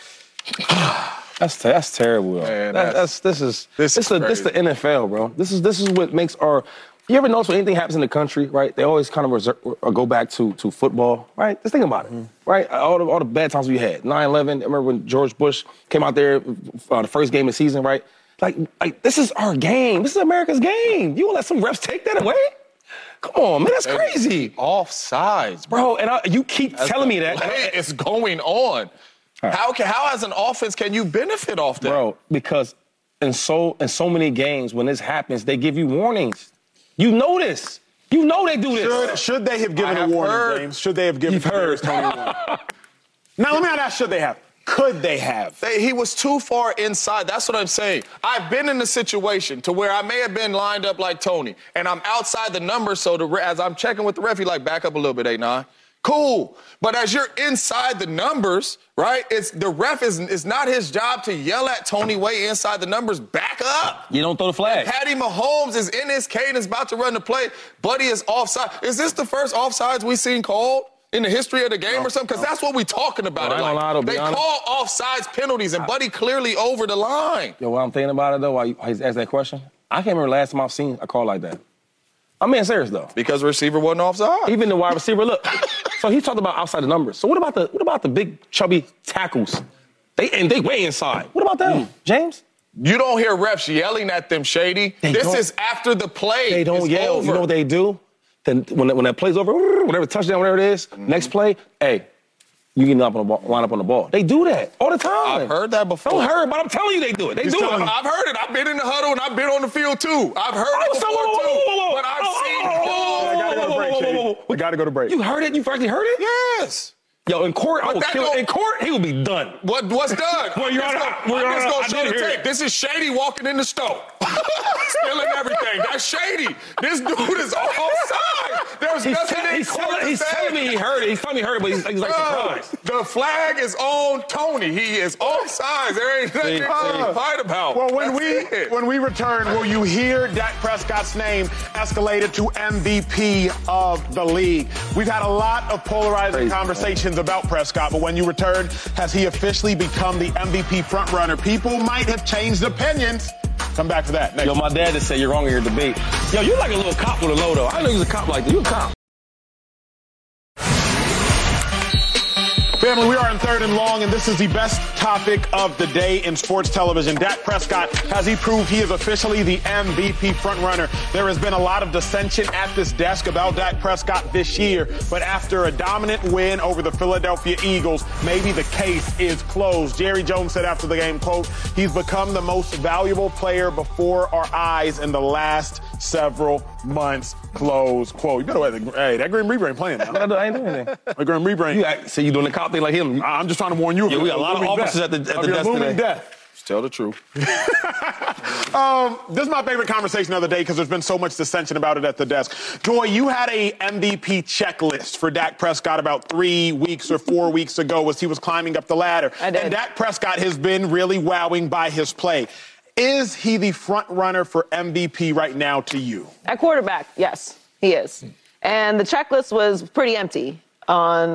that's terrible. Man, this is the NFL, bro. This is what makes our. You ever notice when anything happens in the country, right? They always kind of go back to football, right? Just think about it, right? All the bad times we had. 9/11. I remember when George Bush came out there the first game of the season, right? Like this is our game. This is America's game. You want to let some refs take that away? Come on, man, that's crazy. Offsides, bro. And you keep telling me that. What is going on? Right. How as an offense can you benefit off that? Bro, because in so many games when this happens, they give you warnings. You know this. You know they do this. Should they have given a warning, James? Should they have given Tony a warning? Now, let me not ask, should they have? Could they have? He was too far inside. That's what I'm saying. I've been in a situation to where I may have been lined up like Tony, and I'm outside the number, so as I'm checking with the ref, he's like, back up a little bit, 8-9. Cool. But as you're inside the numbers, right, the ref is not his job to yell at Tony way inside the numbers. Back up. You don't throw the flag. Patty Mahomes is in his cadence, about to run the play. Buddy is offside. Is this the first offsides we've seen called in the history of the game or something? Because that's what we're talking about. They call offsides penalties, and Buddy clearly over the line. Yo, what I'm thinking about it, though, while you asked that question, I can't remember the last time I've seen a call like that. I'm being serious, though. Because the receiver wasn't offside. Even the wide receiver, look. So he talked about outside the numbers. So what about the big, chubby tackles? They way inside. What about them, James? You don't hear refs yelling at them, Shady. This is after the play. They don't yell. Over. You know what they do? Then when that play's over, whatever touchdown, whatever it is, next play, hey, you can line up on the ball. They do that all the time. I've heard that before. Don't heard, but I'm telling you they do it. They do it. I've heard it. I've been in the huddle and I've been on the field too. I've heard it before too. But I've seen I gotta go to break, Shady. I gotta go to break. You heard it? You actually heard it? Yes. Yo, in court, I will kill him. In court, he will be done. What's done? Well, Your Honor, I'm just going to show the tape. This is Shady walking in the stove. Stealing everything. That's Shady. This dude is offside. There's nothing in court to say. He's telling me he heard it. He's telling me he heard it, but he's like surprised. The flag is on Tony. He is offside. There ain't nothing to fight about. Well, when we return, will you hear Dak Prescott's name escalated to MVP of the league? We've had a lot of polarizing conversations about Prescott, but when you return, has he officially become the MVP frontrunner? People might have changed opinions. Come back for that. Next. Yo, my dad just said you're wrong in your debate. Yo, you're like a little cop with a low, though. I know you're a cop like that. You a cop. Family, we are in third and long, and this is the best topic of the day in sports television. Dak Prescott, has he proved he is officially the MVP frontrunner? There has been a lot of dissension at this desk about Dak Prescott this year, but after a dominant win over the Philadelphia Eagles, maybe the case is closed. Jerry Jones said after the game, quote, he's become the most valuable player before our eyes in the last several months, close quote. You better, hey, that Grim Reaper ain't playing now. I ain't doing anything. That Grim Reaper ain't. So you doing the cop thing like him? I'm just trying to warn you. Yeah, we got a lot of officers at the desk today. Death. Just tell the truth. This is my favorite conversation of the day because there's been so much dissension about it at the desk. Joy, you had a MVP checklist for Dak Prescott about 3 weeks or 4 weeks ago as he was climbing up the ladder. I did. And Dak Prescott has been really wowing by his play. Is he the front runner for MVP right now to you? At quarterback, yes, he is. And the checklist was pretty empty on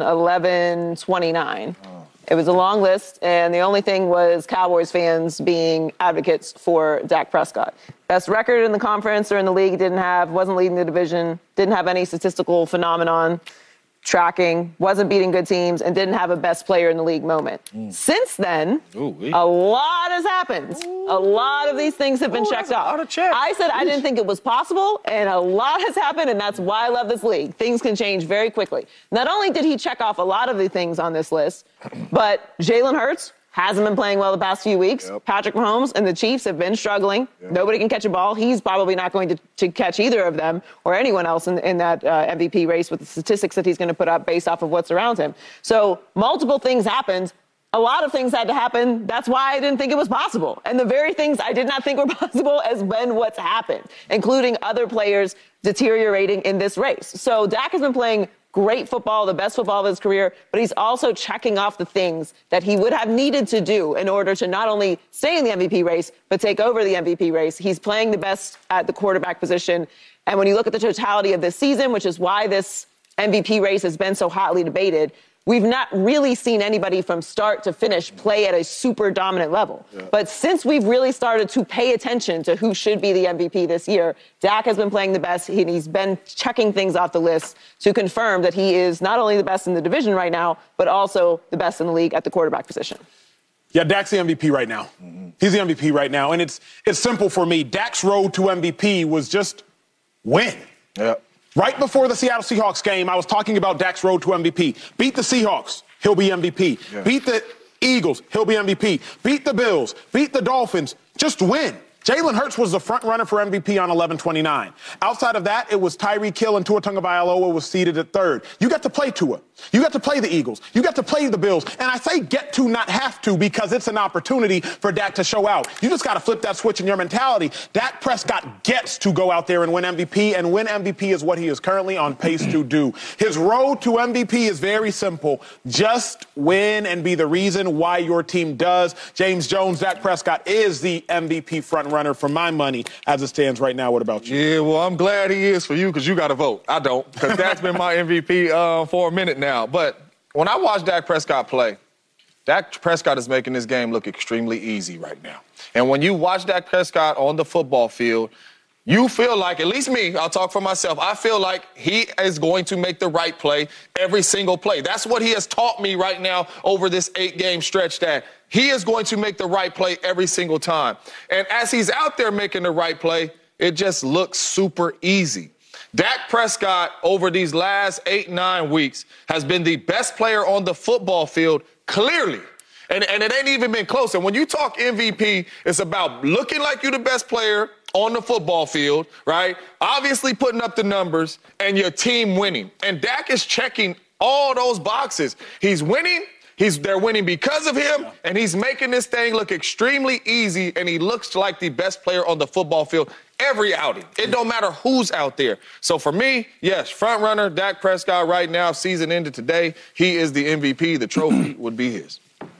11/29. It was a long list, and the only thing was Cowboys fans being advocates for Dak Prescott. Best record in the conference or in the league, wasn't leading the division, didn't have any statistical phenomenon tracking, wasn't beating good teams, and didn't have a best player in the league moment. Since then, a lot has happened. A lot of these things have been checked off. I said I didn't think it was possible, and a lot has happened, and that's why I love this league. Things can change very quickly. Not only did he check off a lot of the things on this list, but Jalen Hurts hasn't been playing well the past few weeks. Yep. Patrick Mahomes and the Chiefs have been struggling. Yep. Nobody can catch a ball. He's probably not going to catch either of them or anyone else in that MVP race with the statistics that he's going to put up based off of what's around him. So multiple things happened. A lot of things had to happen. That's why I didn't think it was possible. And the very things I did not think were possible has been what's happened, including other players deteriorating in this race. So Dak has been playing great football, the best football of his career, but he's also checking off the things that he would have needed to do in order to not only stay in the MVP race, but take over the MVP race. He's playing the best at the quarterback position. And when you look at the totality of this season, which is why this MVP race has been so hotly debated, we've not really seen anybody from start to finish play at a super dominant level. Yeah. But since we've really started to pay attention to who should be the MVP this year, Dak has been playing the best. He's been checking things off the list to confirm that he is not only the best in the division right now, but also the best in the league at the quarterback position. Yeah, Dak's the MVP right now. Mm-hmm. He's the MVP right now. And it's simple for me. Dak's road to MVP was just win. Yeah. Right before the Seattle Seahawks game, I was talking about Dak's road to MVP. Beat the Seahawks, he'll be MVP. Yeah. Beat the Eagles, he'll be MVP. Beat the Bills, beat the Dolphins, just win. Jalen Hurts was the front runner for MVP on 11/29. Outside of that, it was Tyreek Hill and Tua Tagovailoa was seated at third. You got to play Tua. You got to play the Eagles. You got to play the Bills. And I say get to, not have to, because it's an opportunity for Dak to show out. You just got to flip that switch in your mentality. Dak Prescott gets to go out there and win MVP, and win MVP is what he is currently on pace to do. His road to MVP is very simple. Just win and be the reason why your team does. James Jones, Dak Prescott is the MVP front runner for my money as it stands right now. What about you? Yeah, well, I'm glad he is for you because you got to vote. I don't, because Dak's been my MVP for a minute now. But when I watch Dak Prescott play, Dak Prescott is making this game look extremely easy right now. And when you watch Dak Prescott on the football field, you feel like, at least me, I'll talk for myself, I feel like he is going to make the right play every single play. That's what he has taught me right now over this 8-game stretch, that he is going to make the right play every single time. And as he's out there making the right play, it just looks super easy. Dak Prescott, over these last 8-9 weeks, has been the best player on the football field, clearly. And it ain't even been close. And when you talk MVP, it's about looking like you're the best player on the football field, right? Obviously putting up the numbers and your team winning. And Dak is checking all those boxes. He's winning. They're winning because of him, and he's making this thing look extremely easy, and he looks like the best player on the football field every outing. It don't matter who's out there. So for me, yes, front runner, Dak Prescott right now, season ended today. He is the MVP. The trophy would be his.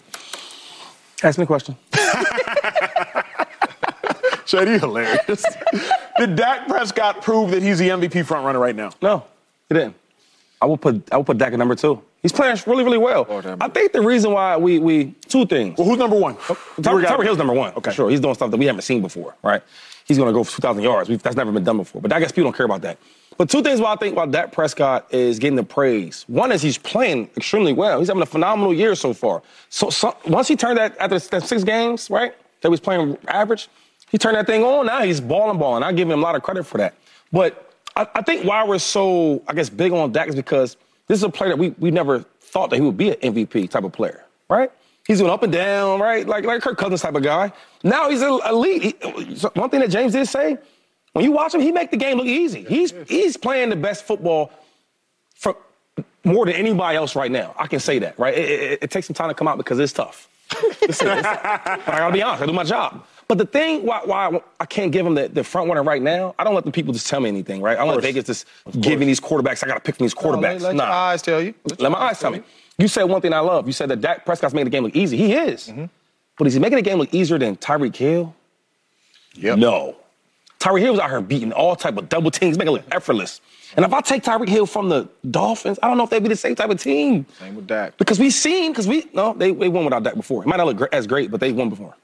Ask me a question. Shady, you hilarious. Did Dak Prescott prove that he's the MVP front runner right now? No, he didn't. I will put Dak at number 2. He's playing really, really well. I think the reason why we two things. Well, who's number 1? Tyreek Hill's number 1. Okay, sure. He's doing stuff that we haven't seen before, right? He's going to go for 2,000 yards. That's never been done before. But I guess people don't care about that. But two things why I think why Dak Prescott is getting the praise. One is he's playing extremely well. He's having a phenomenal year so far. So once he turned that, after that 6 games, right, that he was playing average, he turned that thing on. Now he's balling. I give him a lot of credit for that. But I think why we're so, I guess, big on Dak is because this is a player that we never thought that he would be an MVP type of player, right? He's going up and down, right? Like Kirk Cousins type of guy. Now he's elite. So one thing that James did say, When you watch him, he make the game look easy. He's playing the best football for more than anybody else right now. I can say that, right? It takes some time to come out because it's tough. Listen, but I gotta be honest, I do my job. But the thing why I can't give him the front runner right now, I don't let the people just tell me anything, right? I don't let Vegas just give me these quarterbacks. I got to pick from these quarterbacks. Let your eyes tell you. Let my eyes tell me. You said one thing I love. You said that Dak Prescott's making the game look easy. He is. But is he making the game look easier than Tyreek Hill? Yep. No. Tyreek Hill was out here beating all type of double teams, making it look effortless. And if I take Tyreek Hill from the Dolphins, I don't know if they'd be the same type of team. Same with Dak. Because they won without Dak before. It might not look as great, but they won before.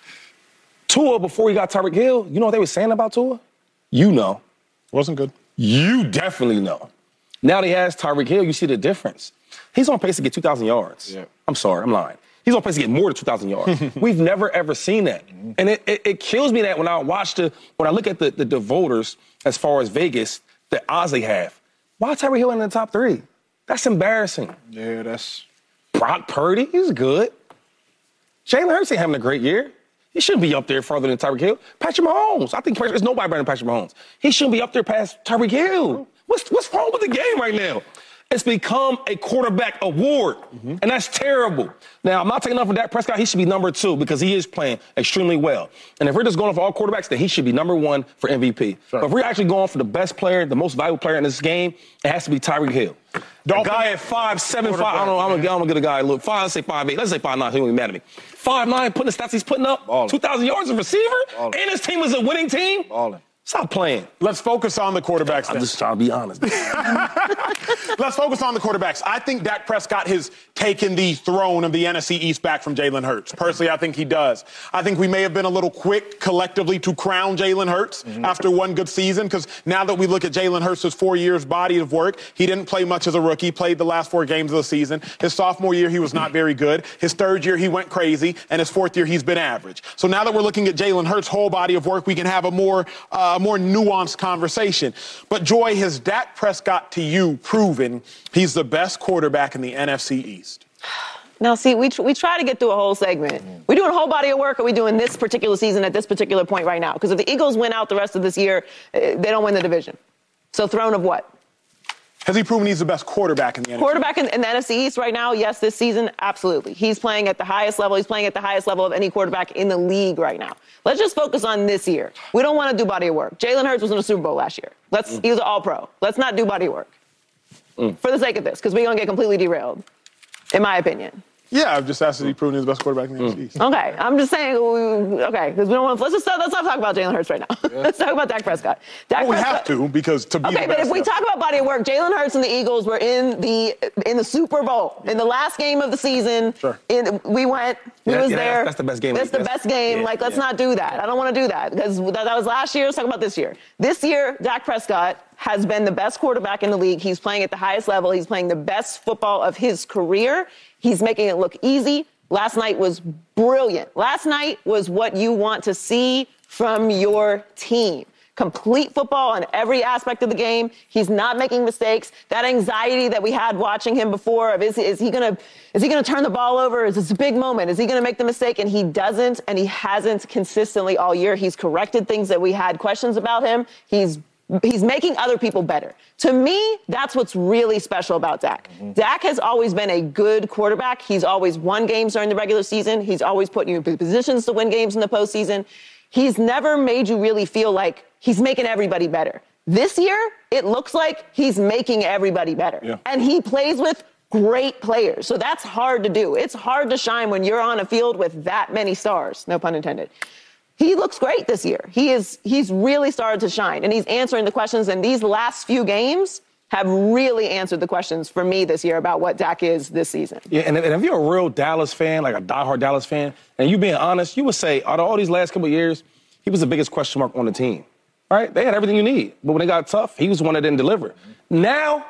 Tua, before he got Tyreek Hill, you know what they were saying about Tua? You know. Wasn't good. You definitely know. Now that he has Tyreek Hill, you see the difference. He's on pace to get 2,000 yards. Yeah. I'm sorry, I'm lying. He's on pace to get more than 2,000 yards. We've never, ever seen that. And it kills me that when I look at the voters as far as Vegas, the odds they have, why Tyreek Hill in the top 3? That's embarrassing. Yeah, that's... Brock Purdy, he's good. Jalen Hurts ain't having a great year. He shouldn't be up there further than Tyreek Hill. Patrick Mahomes. I think there's nobody better than Patrick Mahomes. He shouldn't be up there past Tyreek Hill. What's wrong with the game right now? It's become a quarterback award, and that's terrible. Now, I'm not taking enough of Dak Prescott. He should be number 2 because he is playing extremely well. And if we're just going for all quarterbacks, then he should be number 1 for MVP. Sure. But if we're actually going for the best player, the most valuable player in this game, it has to be Tyreek Hill. The guy at 5'7", 5, I don't know, I'm gonna get a guy, look, let's say 5'8", let's say 5'9", he won't be mad at me. 5'9", putting the stats he's putting up, 2,000 yards as a receiver, and his team is a winning team. Stop playing. Let's focus on the quarterbacks. I'm just trying to be honest. Let's focus on the quarterbacks. I think Dak Prescott has taken the throne of the NFC East back from Jalen Hurts. Personally, I think he does. I think we may have been a little quick collectively to crown Jalen Hurts after one good season, because now that we look at Jalen Hurts' 4 years body of work, he didn't play much as a rookie, played the last 4 games of the season. His sophomore year, he was not very good. His 3rd year, he went crazy. And his 4th year, he's been average. So now that we're looking at Jalen Hurts' whole body of work, we can have a more nuanced conversation. But, Joy, has Dak Prescott to you proven he's the best quarterback in the NFC East? Now, see, we try to get through a whole segment. We doing a whole body of work, or we doing this particular season at this particular point right now? Because if the Eagles win out the rest of this year, they don't win the division. So throne of what? Has he proven he's the best quarterback in the NFC? Quarterback in the NFC East right now, yes, this season, absolutely. He's playing at the highest level. He's playing at the highest level of any quarterback in the league right now. Let's just focus on this year. We don't want to do body of work. Jalen Hurts was in the Super Bowl last year. He was an all-pro. Let's not do body of work for the sake of this, because we're going to get completely derailed, in my opinion. Yeah, I've just asked if he's proven he's the best quarterback in the NFC East. Okay, I'm just saying, because we don't want to, let's stop talking about Jalen Hurts right now. Let's talk about Dak Prescott. We have to, because to be the best. But if we talk about body of work, Jalen Hurts and the Eagles were in the Super Bowl, in the last game of the season. Sure. We was there. That's the best game. That's the best game. Let's not do that. I don't want to do that, because that was last year. Let's talk about this year. This year, Dak Prescott has been the best quarterback in the league. He's playing at the highest level. He's playing the best football of his career. He's making it look easy. Last night was brilliant. Last night was what you want to see from your team. Complete football on every aspect of the game. He's not making mistakes. That anxiety that we had watching him before of is he gonna turn the ball over? Is this a big moment? Is he gonna make the mistake? And he doesn't, and he hasn't consistently all year. He's corrected things that we had questions about him. He's making other people better. To me, that's what's really special about Dak. Dak has always been a good quarterback. He's always won games during the regular season. He's always put you in positions to win games in the postseason. He's never made you really feel like he's making everybody better. This year, it looks like he's making everybody better. Yeah. And he plays with great players. So that's hard to do. It's hard to shine when you're on a field with that many stars, no pun intended. He looks great this year. He's really started to shine, and he's answering the questions. And these last few games have really answered the questions for me this year about what Dak is this season. Yeah, and if you're a real Dallas fan, like a diehard Dallas fan, and you being honest, you would say out of all these last couple of years, he was the biggest question mark on the team. Right? They had everything you need, but when they got tough, he was the one that didn't deliver. Now,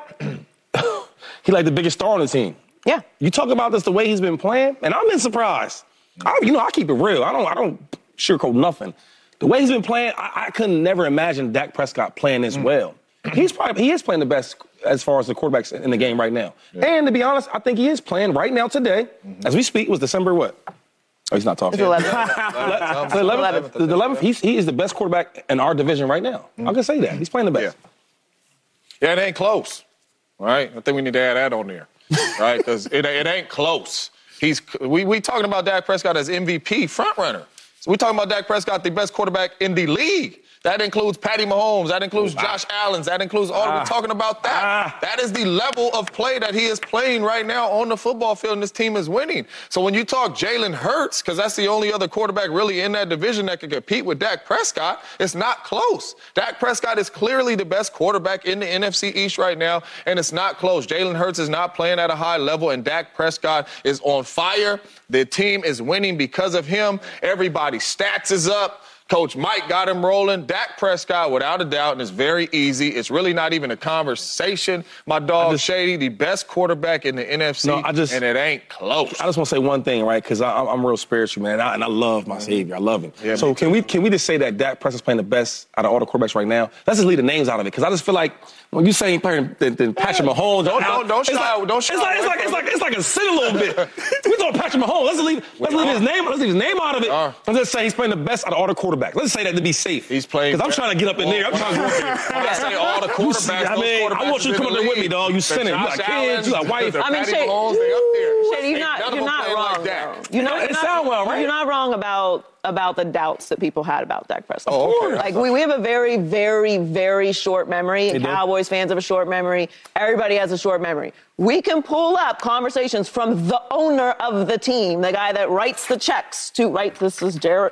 he like the biggest star on the team. Yeah. You talk about this the way he's been playing, and I've been surprised. I keep it real. I don't sugarcoat nothing. The way he's been playing, I couldn't never imagine Dak Prescott playing this well. He is playing the best as far as the quarterbacks in the game right now. Yeah. And to be honest, I think he is playing right now today, as we speak, was December what? Oh, he's not talking. It's 11th. 11th. The 11th. He is the best quarterback in our division right now. I can say that. He's playing the best. Yeah, it ain't close. All right? I think we need to add that on there. Right? Because it ain't close. We talking about Dak Prescott as MVP frontrunner. So we talking about Dak Prescott, the best quarterback in the league. That includes Patty Mahomes. That includes Josh Allen. That includes all. We're talking about that. That is the level of play that he is playing right now on the football field, and this team is winning. So when you talk Jalen Hurts, because that's the only other quarterback really in that division that can compete with Dak Prescott, it's not close. Dak Prescott is clearly the best quarterback in the NFC East right now, and it's not close. Jalen Hurts is not playing at a high level, and Dak Prescott is on fire. The team is winning because of him. Everybody's stats is up. Coach Mike got him rolling. Dak Prescott, without a doubt, and it's very easy. It's really not even a conversation. My dog, Shady, the best quarterback in the NFC, and it ain't close. I just want to say one thing, right, because I'm real spiritual, man, and I love my Savior. I love him. Yeah, so can we just say that Dak Prescott's playing the best out of all the quarterbacks right now? Let's just leave the names out of it, because I just feel like when you say playing than Patrick Mahomes, it's like a sin a little bit. We talking Patrick Mahomes. Let's leave his name out of it. Let's just say he's playing the best out of all the quarterbacks. Let's say that to be safe. He's playing. Because I'm trying to get up in there. I'm trying to go up there. When I say all the quarterbacks, I want you to come up there with me, dog. You sinning. You got kids. You got wife. I mean, Shady, you're not wrong. It sounds well, right? You're not wrong about the doubts that people had about Dak Prescott. Oh, okay. Like, we have a very, very, very short memory. Cowboys fans have a short memory. Everybody has a short memory. We can pull up conversations from the owner of the team, the guy that writes the checks this is Jerry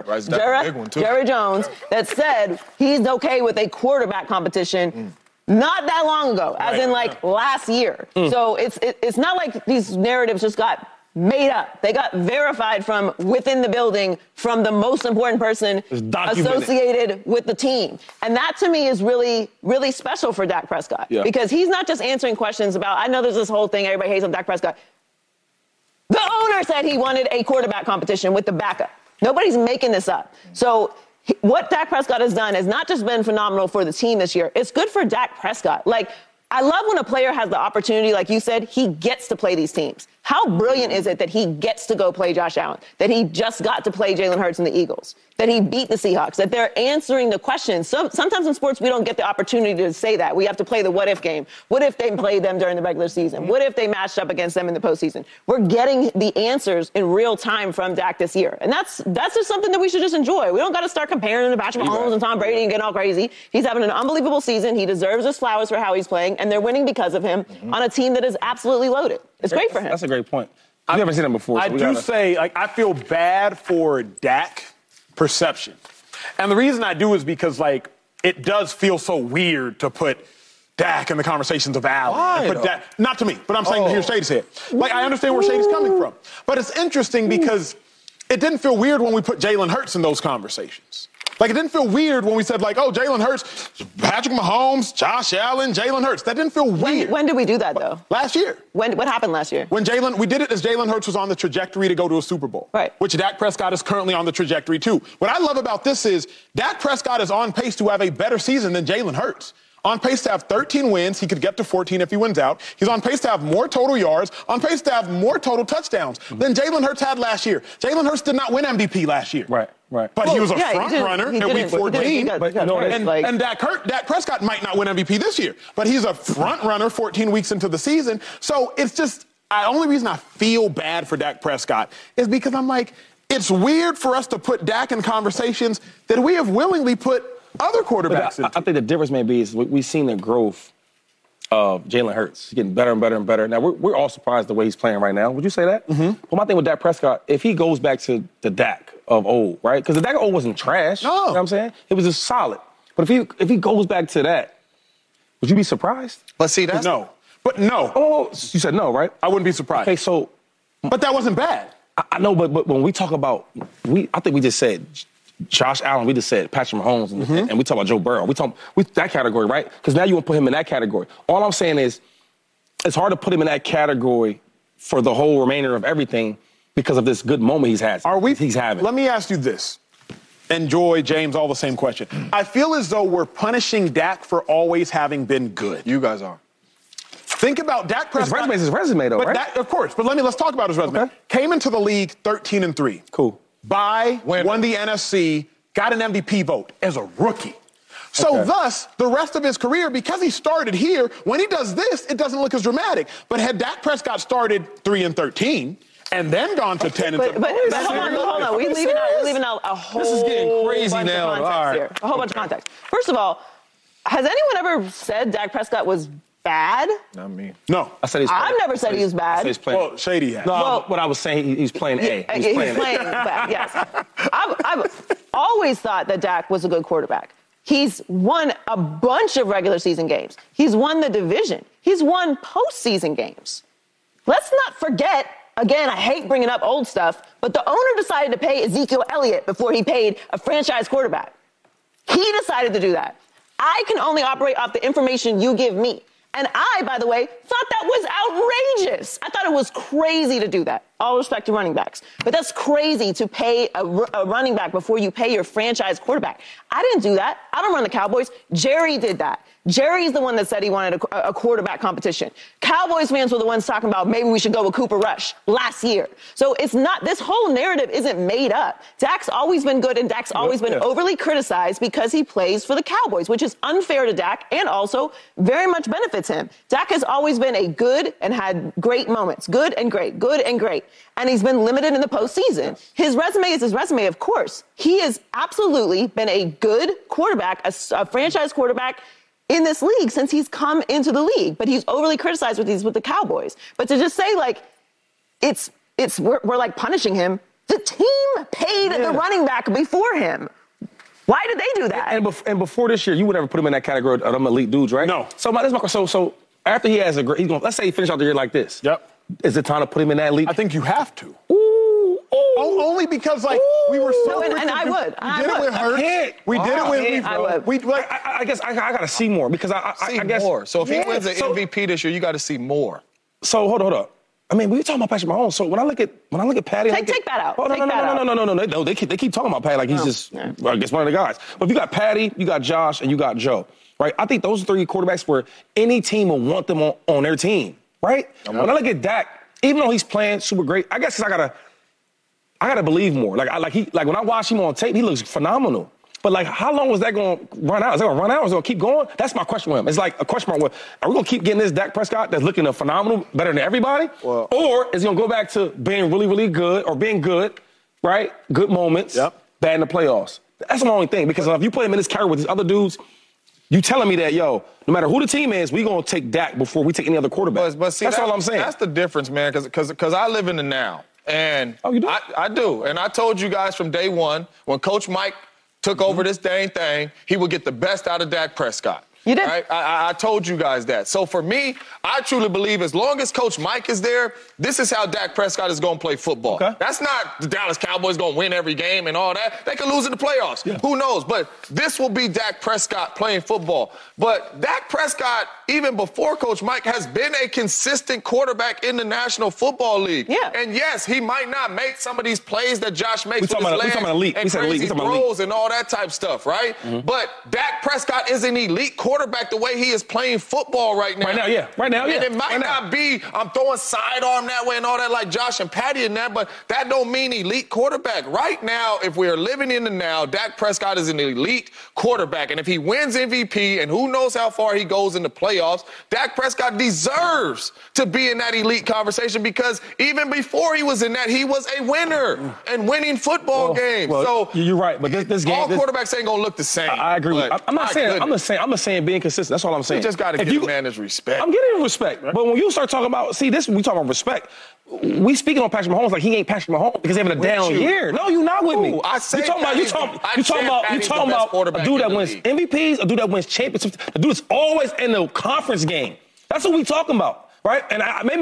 Jones, that said he's okay with a quarterback competition not that long ago, as in last year. So it's not like these narratives just got made up. They got verified from within the building, from the most important person associated with the team. And that, to me, is really, really special for Dak Prescott. Yeah. Because he's not just answering questions about, I know there's this whole thing, everybody hates on Dak Prescott. The owner said he wanted a quarterback competition with the backup. Nobody's making this up. So what Dak Prescott has done has not just been phenomenal for the team this year. It's good for Dak Prescott. Like, I love when a player has the opportunity, like you said, he gets to play these teams. How brilliant is it that he gets to go play Josh Allen, that he just got to play Jalen Hurts and the Eagles, that he beat the Seahawks, that they're answering the questions. Sometimes in sports, we don't get the opportunity to say that. We have to play the what-if game. What if they played them during the regular season? What if they matched up against them in the postseason? We're getting the answers in real time from Dak this year. And that's just something that we should just enjoy. We don't got to start comparing him to Patrick Mahomes and Tom Brady and getting all crazy. He's having an unbelievable season. He deserves his flowers for how he's playing, and they're winning because of him on a team that is absolutely loaded. It's great for him. That's a great point. I've never seen him before. So I feel bad for Dak perception. And the reason I do is because, it does feel so weird to put Dak in the conversations of Allen. Not to me, but I'm saying to hear Shady say it. I understand where Shady's coming from. But it's interesting because it didn't feel weird when we put Jalen Hurts in those conversations. It didn't feel weird when we said, Jalen Hurts, Patrick Mahomes, Josh Allen, Jalen Hurts. That didn't feel weird. When did we do that, though? Last year. What happened last year? We did it as Jalen Hurts was on the trajectory to go to a Super Bowl. Right. Which Dak Prescott is currently on the trajectory, too. What I love about this is Dak Prescott is on pace to have a better season than Jalen Hurts. On pace to have 13 wins. He could get to 14 if he wins out. He's on pace to have more total yards, on pace to have more total touchdowns than Jalen Hurts had last year. Jalen Hurts did not win MVP last year. Right. But he was a front runner in week 14. And Dak Prescott might not win MVP this year, but he's a front runner 14 weeks into the season. So it's just, the only reason I feel bad for Dak Prescott is because I'm it's weird for us to put Dak in conversations that we have willingly put other quarterbacks I think the difference may be is we've seen the growth of Jalen Hurts. He's getting better and better and better. Now, we're all surprised the way he's playing right now. Would you say that? Mm-hmm. Well, my thing with Dak Prescott, if he goes back to the Dak of old, right? Because the Dak of old wasn't trash. No. You know what I'm saying? It was just solid. But if he goes back to that, would you be surprised? But see, that's... No. But no. Oh, you said no, right? I wouldn't be surprised. Okay, so... But that wasn't bad. I know, but when we talk about... I think we just said... Josh Allen, we just said Patrick Mahomes, and we talk about Joe Burrow. We that category, right? Because now you want to put him in that category. All I'm saying is it's hard to put him in that category for the whole remainder of everything because of this good moment he's having. Let me ask you this. And Joy, James, all the same question. I feel as though we're punishing Dak for always having been good. You guys are. Think about Dak Prescott. His resume, though, right? Of course. But let's talk about his resume. Okay. Came into the league 13-3. Cool. won the NFC, got an MVP vote as a rookie. So thus, the rest of his career, because he started here, when he does this, it doesn't look as dramatic. But had Dak Prescott started 3-13 and then gone to 10 but hold on. We're leaving out a whole This is getting crazy bunch now. of context here. A whole bunch of context. First of all, has anyone ever said Dak Prescott was bad? Not me. No. I said he's playing. I've never said he was bad. He's playing. Well, Shady has. No, Well, what I was saying, he's playing A. He's playing bad, yes. I've always thought that Dak was a good quarterback. He's won a bunch of regular season games. He's won the division. He's won postseason games. Let's not forget, again, I hate bringing up old stuff, but the owner decided to pay Ezekiel Elliott before he paid a franchise quarterback. He decided to do that. I can only operate off the information you give me. And I, by the way, thought that was outrageous. I thought it was crazy to do that. All respect to running backs. But that's crazy to pay a running back before you pay your franchise quarterback. I didn't do that. I don't run the Cowboys. Jerry did that. Jerry's the one that said he wanted a quarterback competition. Cowboys fans were the ones talking about maybe we should go with Cooper Rush last year. So it's not, this whole narrative isn't made up. Dak's always been good, and Dak's always been overly criticized because he plays for the Cowboys, which is unfair to Dak and also very much benefits him. Dak has always been a good and had great moments. Good and great. Good and great. And he's been limited in the postseason. His resume is his resume, of course. He has absolutely been a good quarterback, a franchise quarterback in this league since he's come into the league, but he's overly criticized with the Cowboys. But to just say like, we're like punishing him. The team paid the running back before him. Why did they do that? And before this year, you would never put him in that category of them elite dudes, right? No. So after he has let's say he finished out the year like this. Yep. Is it time to put him in that league? I think you have to. Ooh. Only because, like, we were so... And I would. We did it with Hurts. We did it with... I guess I got to see more because I guess... more. So if he wins the MVP this year, you got to see more. So, hold up. I mean, we were talking about Patrick Mahomes. So when I look at Patty... Take that out. No. They keep talking about Patty like he's just, I guess, one of the guys. But if you got Patty, you got Josh, and you got Joe, right? I think those are three quarterbacks where any team will want them on their team, right? When I look at Dak, even though he's playing super great, I guess I gotta believe more. Like when I watch him on tape, he looks phenomenal. But like, how long was that going to run out? Is it going to run out? Is it going to keep going? That's my question with him. It's like a question mark. Are we going to keep getting this Dak Prescott that's looking phenomenal, better than everybody? Or is he going to go back to being really, really good or being good, right? Good moments, bad in the playoffs. That's the only thing. Because if you put him in this category with these other dudes, you telling me that, no matter who the team is, we going to take Dak before we take any other quarterback. But see, that's all I'm saying. That's the difference, man, because I live in the now. And you do? I do. And I told you guys from day one, when Coach Mike took over this dang thing, he would get the best out of Dak Prescott. You did. Right? I told you guys that. So for me, I truly believe as long as Coach Mike is there, this is how Dak Prescott is going to play football. Okay. That's not the Dallas Cowboys going to win every game and all that. They could lose in the playoffs. Yeah. Who knows? But this will be Dak Prescott playing football. But Dak Prescott, even before Coach Mike, has been a consistent quarterback in the National Football League. Yeah. And yes, he might not make some of these plays that Josh makes with his legs and crazy throws and all that type stuff, right? Mm-hmm. But Dak Prescott is an elite quarterback the way he is playing football right now. Right now, And it might not be, I'm throwing sidearm that way and all that like Josh and Patty and that, but that don't mean elite quarterback. Right now, if we're living in the now, Dak Prescott is an elite quarterback. And if he wins MVP, and who knows how far he goes in the playoffs, Dak Prescott deserves to be in that elite conversation because even before he was in that, he was a winner and winning football games. So you're right, but this game... All quarterbacks ain't going to look the same. I agree with you. I'm not saying being consistent. That's all I'm saying. You just got to give the man his respect. I'm getting respect. Right? But when you start talking about, we talk about respect. We speaking on Patrick Mahomes like he ain't Patrick Mahomes because he's having a down year. No, you're not with me. I say you talking about a dude that wins MVPs, a dude that wins championships, a dude that's always in the conference game. That's what we talking about, right? And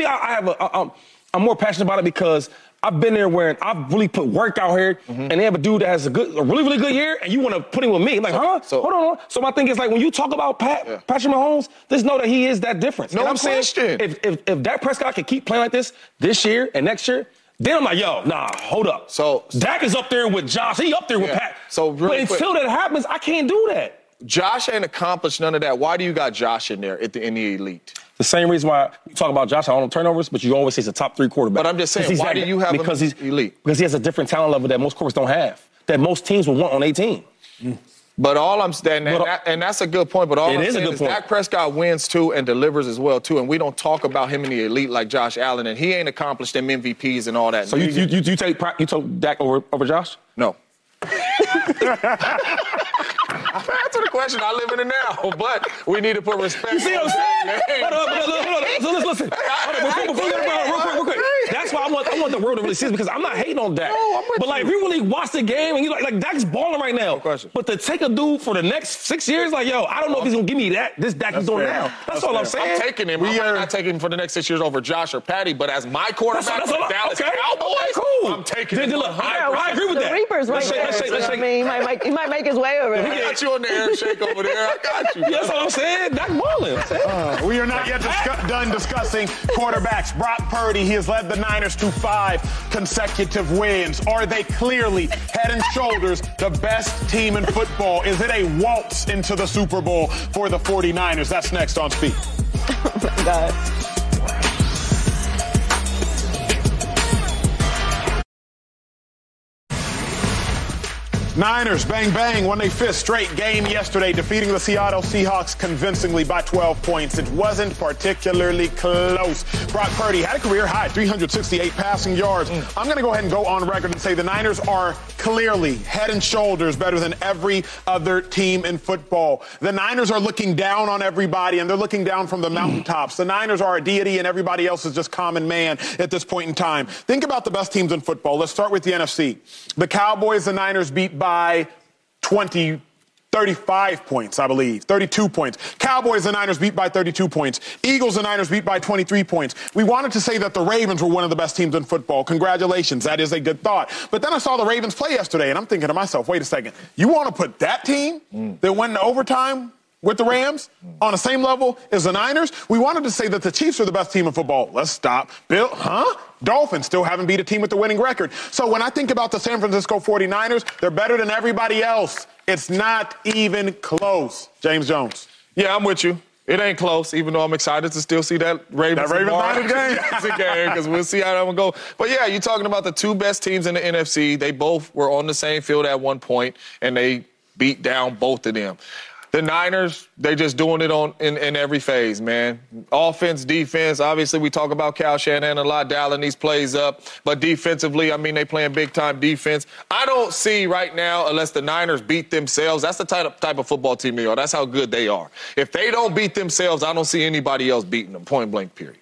I'm more passionate about it because I've been there where I've really put work out here, and they have a dude that has a really, really good year, and you want to put him with me. I'm like, hold on. So my thing is like when you talk about Patrick Mahomes, just know that he is that difference. No question. Saying, if Dak Prescott can keep playing like this year and next year, then I'm like, hold up. So Dak is up there with Josh. He up there with Pat. So really but until that happens, I can't do that. Josh ain't accomplished none of that. Why do you got Josh in there in the elite? The same reason why you talk about Josh on turnovers, but you always say he's a top 3 quarterback. But I'm just saying, why do you have him elite? Because he has a different talent level that most quarterbacks don't have, that most teams will want on a team. But all I'm saying, and that's a good point, but all I'm saying is Dak Prescott wins, too, and delivers as well, too, and we don't talk about him in the elite like Josh Allen, and he ain't accomplished them MVPs and all that. So you take Dak over Josh? No. Answer the question. I live in it now, but we need to put respect. You see what I'm saying? Hold on. Listen. Real quick. That's why I want the world to really see this, because I'm not hating on Dak. But like, if you really watch the game and you like Dak's balling right now. But to take a dude for the next 6 years, like, yo, I don't know if he's gonna give me this Dak he's doing now. That's all I'm saying. I'm taking him. I'm not taking him for the next 6 years over Josh or Patty, but as my quarterback for the Dallas Cowboys, cool. I'm taking him. I agree with that. The Reapers right there. I mean, he might make his way over there. I got you on the air shake over there. I got you. That's what I'm saying. Dak balling. We are not yet done discussing quarterbacks. Brock Purdy, he has led the Niners to 5 consecutive wins. Are they clearly head and shoulders the best team in football? Is it a waltz into the Super Bowl for the 49ers? That's next on Speed. Oh, my God. Niners, bang, bang, won a 5th straight game yesterday, defeating the Seattle Seahawks convincingly by 12 points. It wasn't particularly close. Brock Purdy had a career-high 368 passing yards. I'm going to go ahead and go on record and say the Niners are clearly head and shoulders better than every other team in football. The Niners are looking down on everybody, and they're looking down from the mountaintops. The Niners are a deity, and everybody else is just common man at this point in time. Think about the best teams in football. Let's start with the NFC. The Cowboys, the Niners beat by 35 points, I believe. 32 points. Cowboys and Niners beat by 32 points. Eagles and Niners beat by 23 points. We wanted to say that the Ravens were one of the best teams in football. Congratulations. That is a good thought. But then I saw the Ravens play yesterday, and I'm thinking to myself, wait a second. You want to put that team that went into overtime with the Rams on the same level as the Niners? We wanted to say that the Chiefs are the best team in football. Let's stop. Dolphins still haven't beat a team with a winning record. So when I think about the San Francisco 49ers, they're better than everybody else. It's not even close. James Jones. Yeah, I'm with you. It ain't close, even though I'm excited to still see that Ravens-Niners game, because we'll see how that one go. But, yeah, you're talking about the 2 best teams in the NFC. They both were on the same field at one point, and they beat down both of them. The Niners, they're just doing it in every phase, man. Offense, defense. Obviously, we talk about Kyle Shanahan a lot, dialing these plays up. But defensively, I mean, they playing big-time defense. I don't see right now, unless the Niners beat themselves, that's the type of football team they are. That's how good they are. If they don't beat themselves, I don't see anybody else beating them, point-blank period.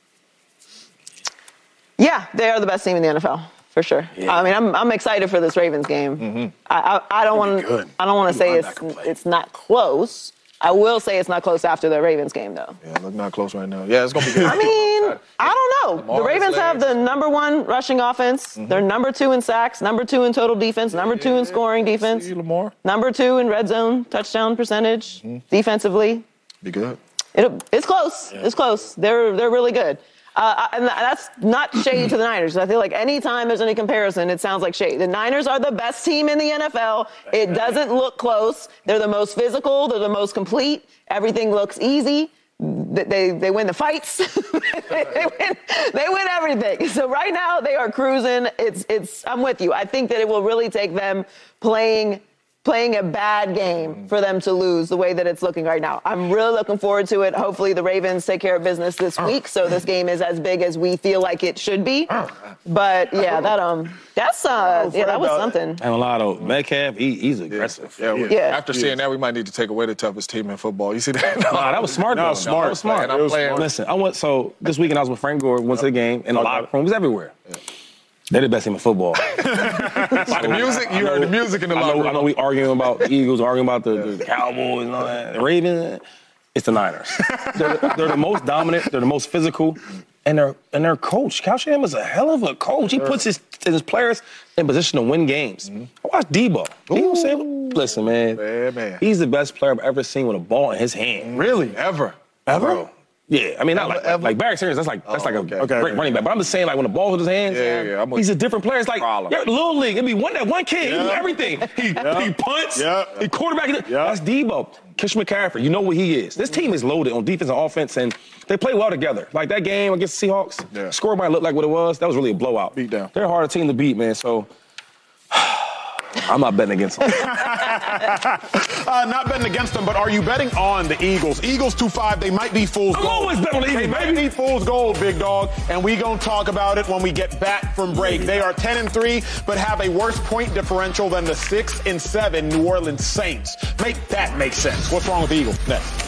Yeah, they are the best team in the NFL. For sure. Yeah. I mean, I'm excited for this Ravens game. I don't want to say it's not close. I will say it's not close after the Ravens game, though. Yeah, look not close right now. Yeah, it's going to be good. I mean, I don't know. The Ravens have the #1 rushing offense. They're #2 in sacks, #2 in total defense, #2 in scoring defense. #2 in red zone touchdown percentage defensively. Be good. It's close. Yeah. It's close. They're really good. And that's not shade to the Niners. I feel like any time there's any comparison, it sounds like shade. The Niners are the best team in the NFL. It doesn't look close. They're the most physical. They're the most complete. Everything looks easy. They win the fights. they win everything. So right now they are cruising. I'm with you. I think that it will really take them playing a bad game for them to lose the way that it's looking right now. I'm really looking forward to it. Hopefully the Ravens take care of business this week, so this game is as big as we feel like it should be. But yeah, that was something. And a lot of Metcalf, he's aggressive. Yeah. After seeing that, we might need to take away the toughest team in football. You see that? Nah, that was smart. That was smart. I'm playing. Listen, this weekend I was with Frank Gore, went to the game, and the locker room was everywhere. Yeah. They're the best team in football. The music, you heard the music in the locker room. I know we arguing about the Eagles, arguing about the Cowboys and all that. The Ravens, it's the Niners. They're the most dominant. They're the most physical, and their coach, Kyle Shanahan, is a hell of a coach. He puts his players in position to win games. Watch Debo. Listen, man, he's the best player I've ever seen with a ball in his hand. Really? Ever? Bro. Yeah, I mean, not like Barry Sanders, that's like a great running back. But I'm just saying, like, when the ball's in his hands, he's a different player. It's like, Little League, it'd be one kid, he do everything. He punts, he quarterback. That's Debo. Christian McCaffrey, you know what he is. This team is loaded on defense and offense, and they play well together. Like that game against the Seahawks, score might look like what it was. That was really a blowout. Beat down. They're a harder team to beat, man, so I'm not betting against them. Not betting against them, but are you betting on the Eagles? Eagles 2-5, they might be fool's gold. I'm always betting on the Eagles, They might be fool's gold, big dog, and we gonna talk about it when we get back from break. They are 10-3, but have a worse point differential than the 6-7 New Orleans Saints. Make that make sense. What's wrong with the Eagles? Next.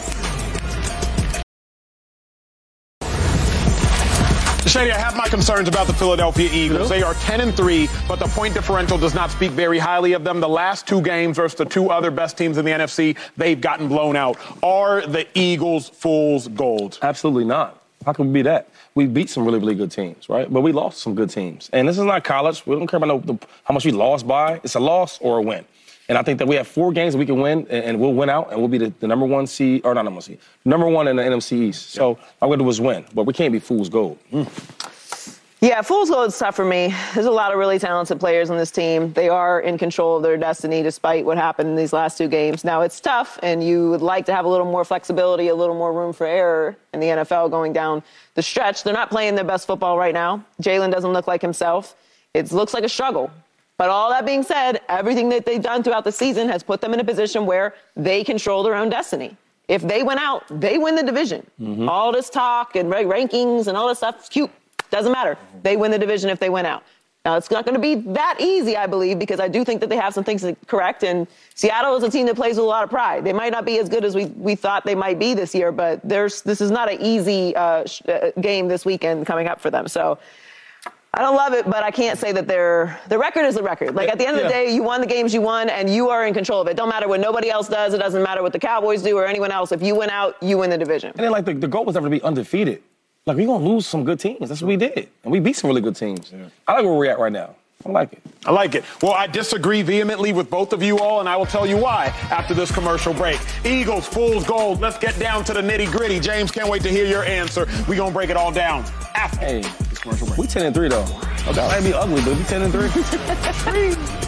Shady, I have my concerns about the Philadelphia Eagles. They are 10-3, but the point differential does not speak very highly of them. The last two games versus the two other best teams in the NFC, they've gotten blown out. Are the Eagles fool's gold? Absolutely not. How can we be that? We beat some really, really good teams, right? But we lost some good teams. And this is not college. We don't care about how much we lost by. It's a loss or a win. And I think that we have 4 games that we can win, and we'll win out, and we'll be the number one seed, or not number one seed, number one in the NFC East. So all we got to do is win, but we can't be fool's gold. Yeah, fool's gold is tough for me. There's a lot of really talented players on this team. They are in control of their destiny despite what happened in these last 2 games. Now, it's tough, and you would like to have a little more flexibility, a little more room for error in the NFL going down the stretch. They're not playing their best football right now. Jalen doesn't look like himself. It looks like a struggle. But all that being said, everything that they've done throughout the season has put them in a position where they control their own destiny. If they win out, they win the division. All this talk and rankings and all this stuff is cute. Doesn't matter. They win the division if they win out. Now, it's not going to be that easy, I believe, because I do think that they have some things to correct. And Seattle is a team that plays with a lot of pride. They might not be as good as we thought they might be this year, but this is not an easy game this weekend coming up for them. So I don't love it, but I can't say that the record is the record. Like, at the end of the day, you won the games you won, and you are in control of it. Don't matter what nobody else does. It doesn't matter what the Cowboys do or anyone else. If you win out, you win the division. And then, like, the goal was never to be undefeated. Like, we're going to lose some good teams. That's what we did. And we beat some really good teams. I like where we're at right now. I like it. I like it. Well, I disagree vehemently with both of you all, and I will tell you why after this commercial break. Eagles, fool's gold. Let's get down to the nitty-gritty. James, can't wait to hear your answer. We're going to break it all down after this commercial break. We 10-3, though. Okay. It might be ugly, but we 10-3.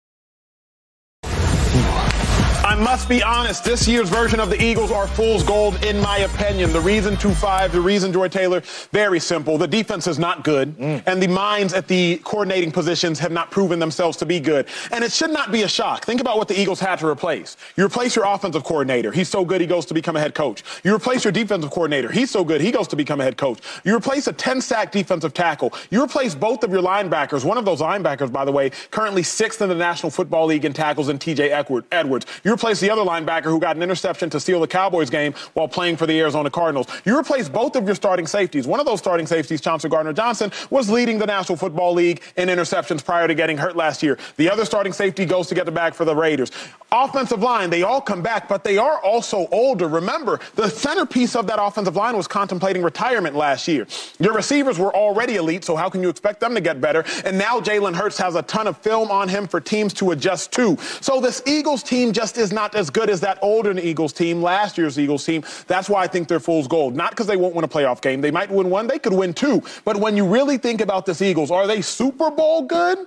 I must be honest, this year's version of the Eagles are fool's gold, in my opinion. The reason 2-5, the reason Joy Taylor, very simple. The defense is not good, and the minds at the coordinating positions have not proven themselves to be good. And it should not be a shock. Think about what the Eagles had to replace. You replace your offensive coordinator. He's so good, he goes to become a head coach. You replace your defensive coordinator. He's so good, he goes to become a head coach. You replace a 10-sack defensive tackle. You replace both of your linebackers. One of those linebackers, by the way, currently 6th in the National Football League in tackles, in T.J. Edwards. You replace the other linebacker who got an interception to steal the Cowboys game while playing for the Arizona Cardinals. You replace both of your starting safeties. One of those starting safeties, Chauncey Gardner-Johnson, was leading the National Football League in interceptions prior to getting hurt last year. The other starting safety goes to get the bag for the Raiders. Offensive line, they all come back, but they are also older. Remember, the centerpiece of that offensive line was contemplating retirement last year. Your receivers were already elite, so how can you expect them to get better? And now Jalen Hurts has a ton of film on him for teams to adjust to. So this Eagles team just is not as good as that older Eagles team, last year's Eagles team. That's why I think they're fool's gold. Not because they won't win a playoff game. They might win one. They could win 2. But when you really think about this Eagles, are they Super Bowl good?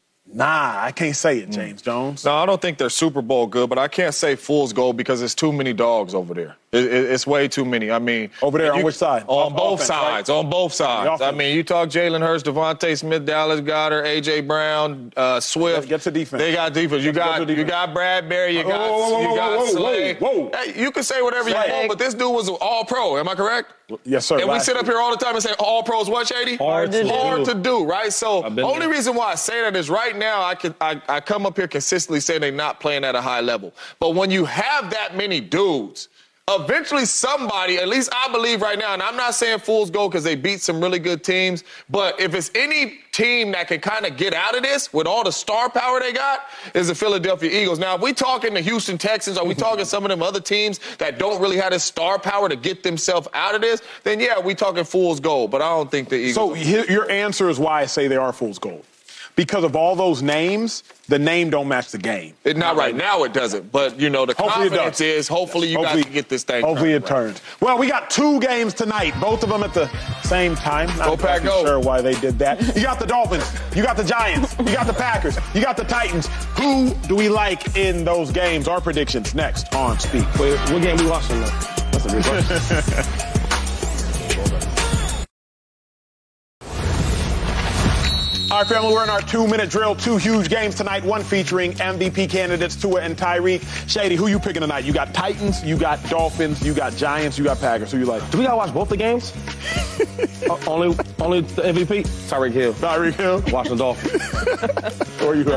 Nah, I can't say it, James Jones. No, I don't think they're Super Bowl good, but I can't say fool's gold because there's too many dogs over there. It's way too many. I mean, over there on which side? On both sides. Right? On both sides. I mean, you talk Jalen Hurts, Devontae Smith, Dallas Goedert, A.J. Brown, Swift. Get to defense. They got defense. You got Bradbury. You got Slay. Hey, you can say whatever you want, but this dude was an all-pro. Am I correct? Yes, sir. And we sit up here all the time and say all pros what, Shady? Hard to do, right? So only reason why I say that is right now I come up here consistently saying they're not playing at a high level. But when you have that many dudes, eventually somebody, at least I believe right now, and I'm not saying fool's gold because they beat some really good teams, but if it's any team that can kind of get out of this with all the star power they got, is the Philadelphia Eagles. Now, if we talking the Houston Texans, are we talking some of them other teams that don't really have the star power to get themselves out of this, then yeah, we talking fool's gold, but I don't think the Eagles. So your answer is why I say they are fool's gold. because of all those names, the name don't match the game. Not right now it doesn't, but, the confidence is hopefully you guys can get this thing Hopefully it turns. Well, we got 2 games tonight, both of them at the same time. Go Pack, go. Not sure why they did that. You got the Dolphins, you got the Giants, you got the Packers, you got the Titans. Who do we like in those games? Our predictions next on Speak. Wait, what game we watching though? That's a good question. All right, family, we're in our 2-minute drill. 2 huge games tonight, one featuring MVP candidates Tua and Tyreek. Shady, who you picking tonight? You got Titans, you got Dolphins, you got Giants, you got Packers. Who you like? Do we gotta watch both the games? only the MVP? Tyreek Hill. Tyreek Hill? Watching the Dolphins. Or you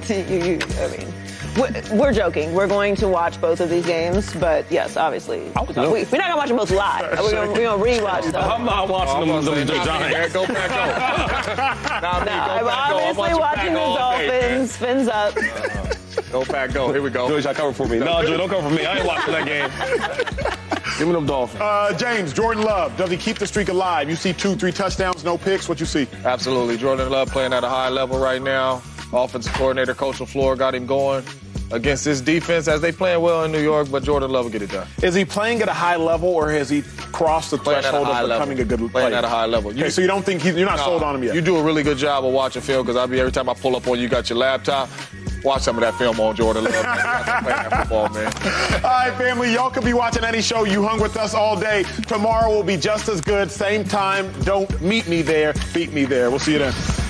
we're joking. We're going to watch both of these games, but yes, obviously. We're not going to watch them both live. We're going to rewatch them. I'm not watching the Giants. Go Pack, go. I'm obviously watching the Dolphins. Fins up. Go Pack, go. Here we go. George, I cover for me. No, George, don't cover for me. I ain't watching that game. Give me them Dolphins. James, Jordan Love, does he keep the streak alive? You see 2-3 touchdowns, no picks. What you see? Absolutely. Jordan Love playing at a high level right now. Offensive coordinator, Coach LaFleur, got him going against this defense as they playing well in New York, but Jordan Love will get it done. Is he playing at a high level, or has he crossed the threshold of becoming a good player? Playing at a high level. Okay, so you don't think you're not sold on him yet? You do a really good job of watching film, because every time I pull up on you, got your laptop. Watch some of that film on Jordan Love. Playing that football, man. All right, family, y'all could be watching any show. You hung with us all day. Tomorrow will be just as good, same time. Don't meet me there, beat me there. We'll see you then.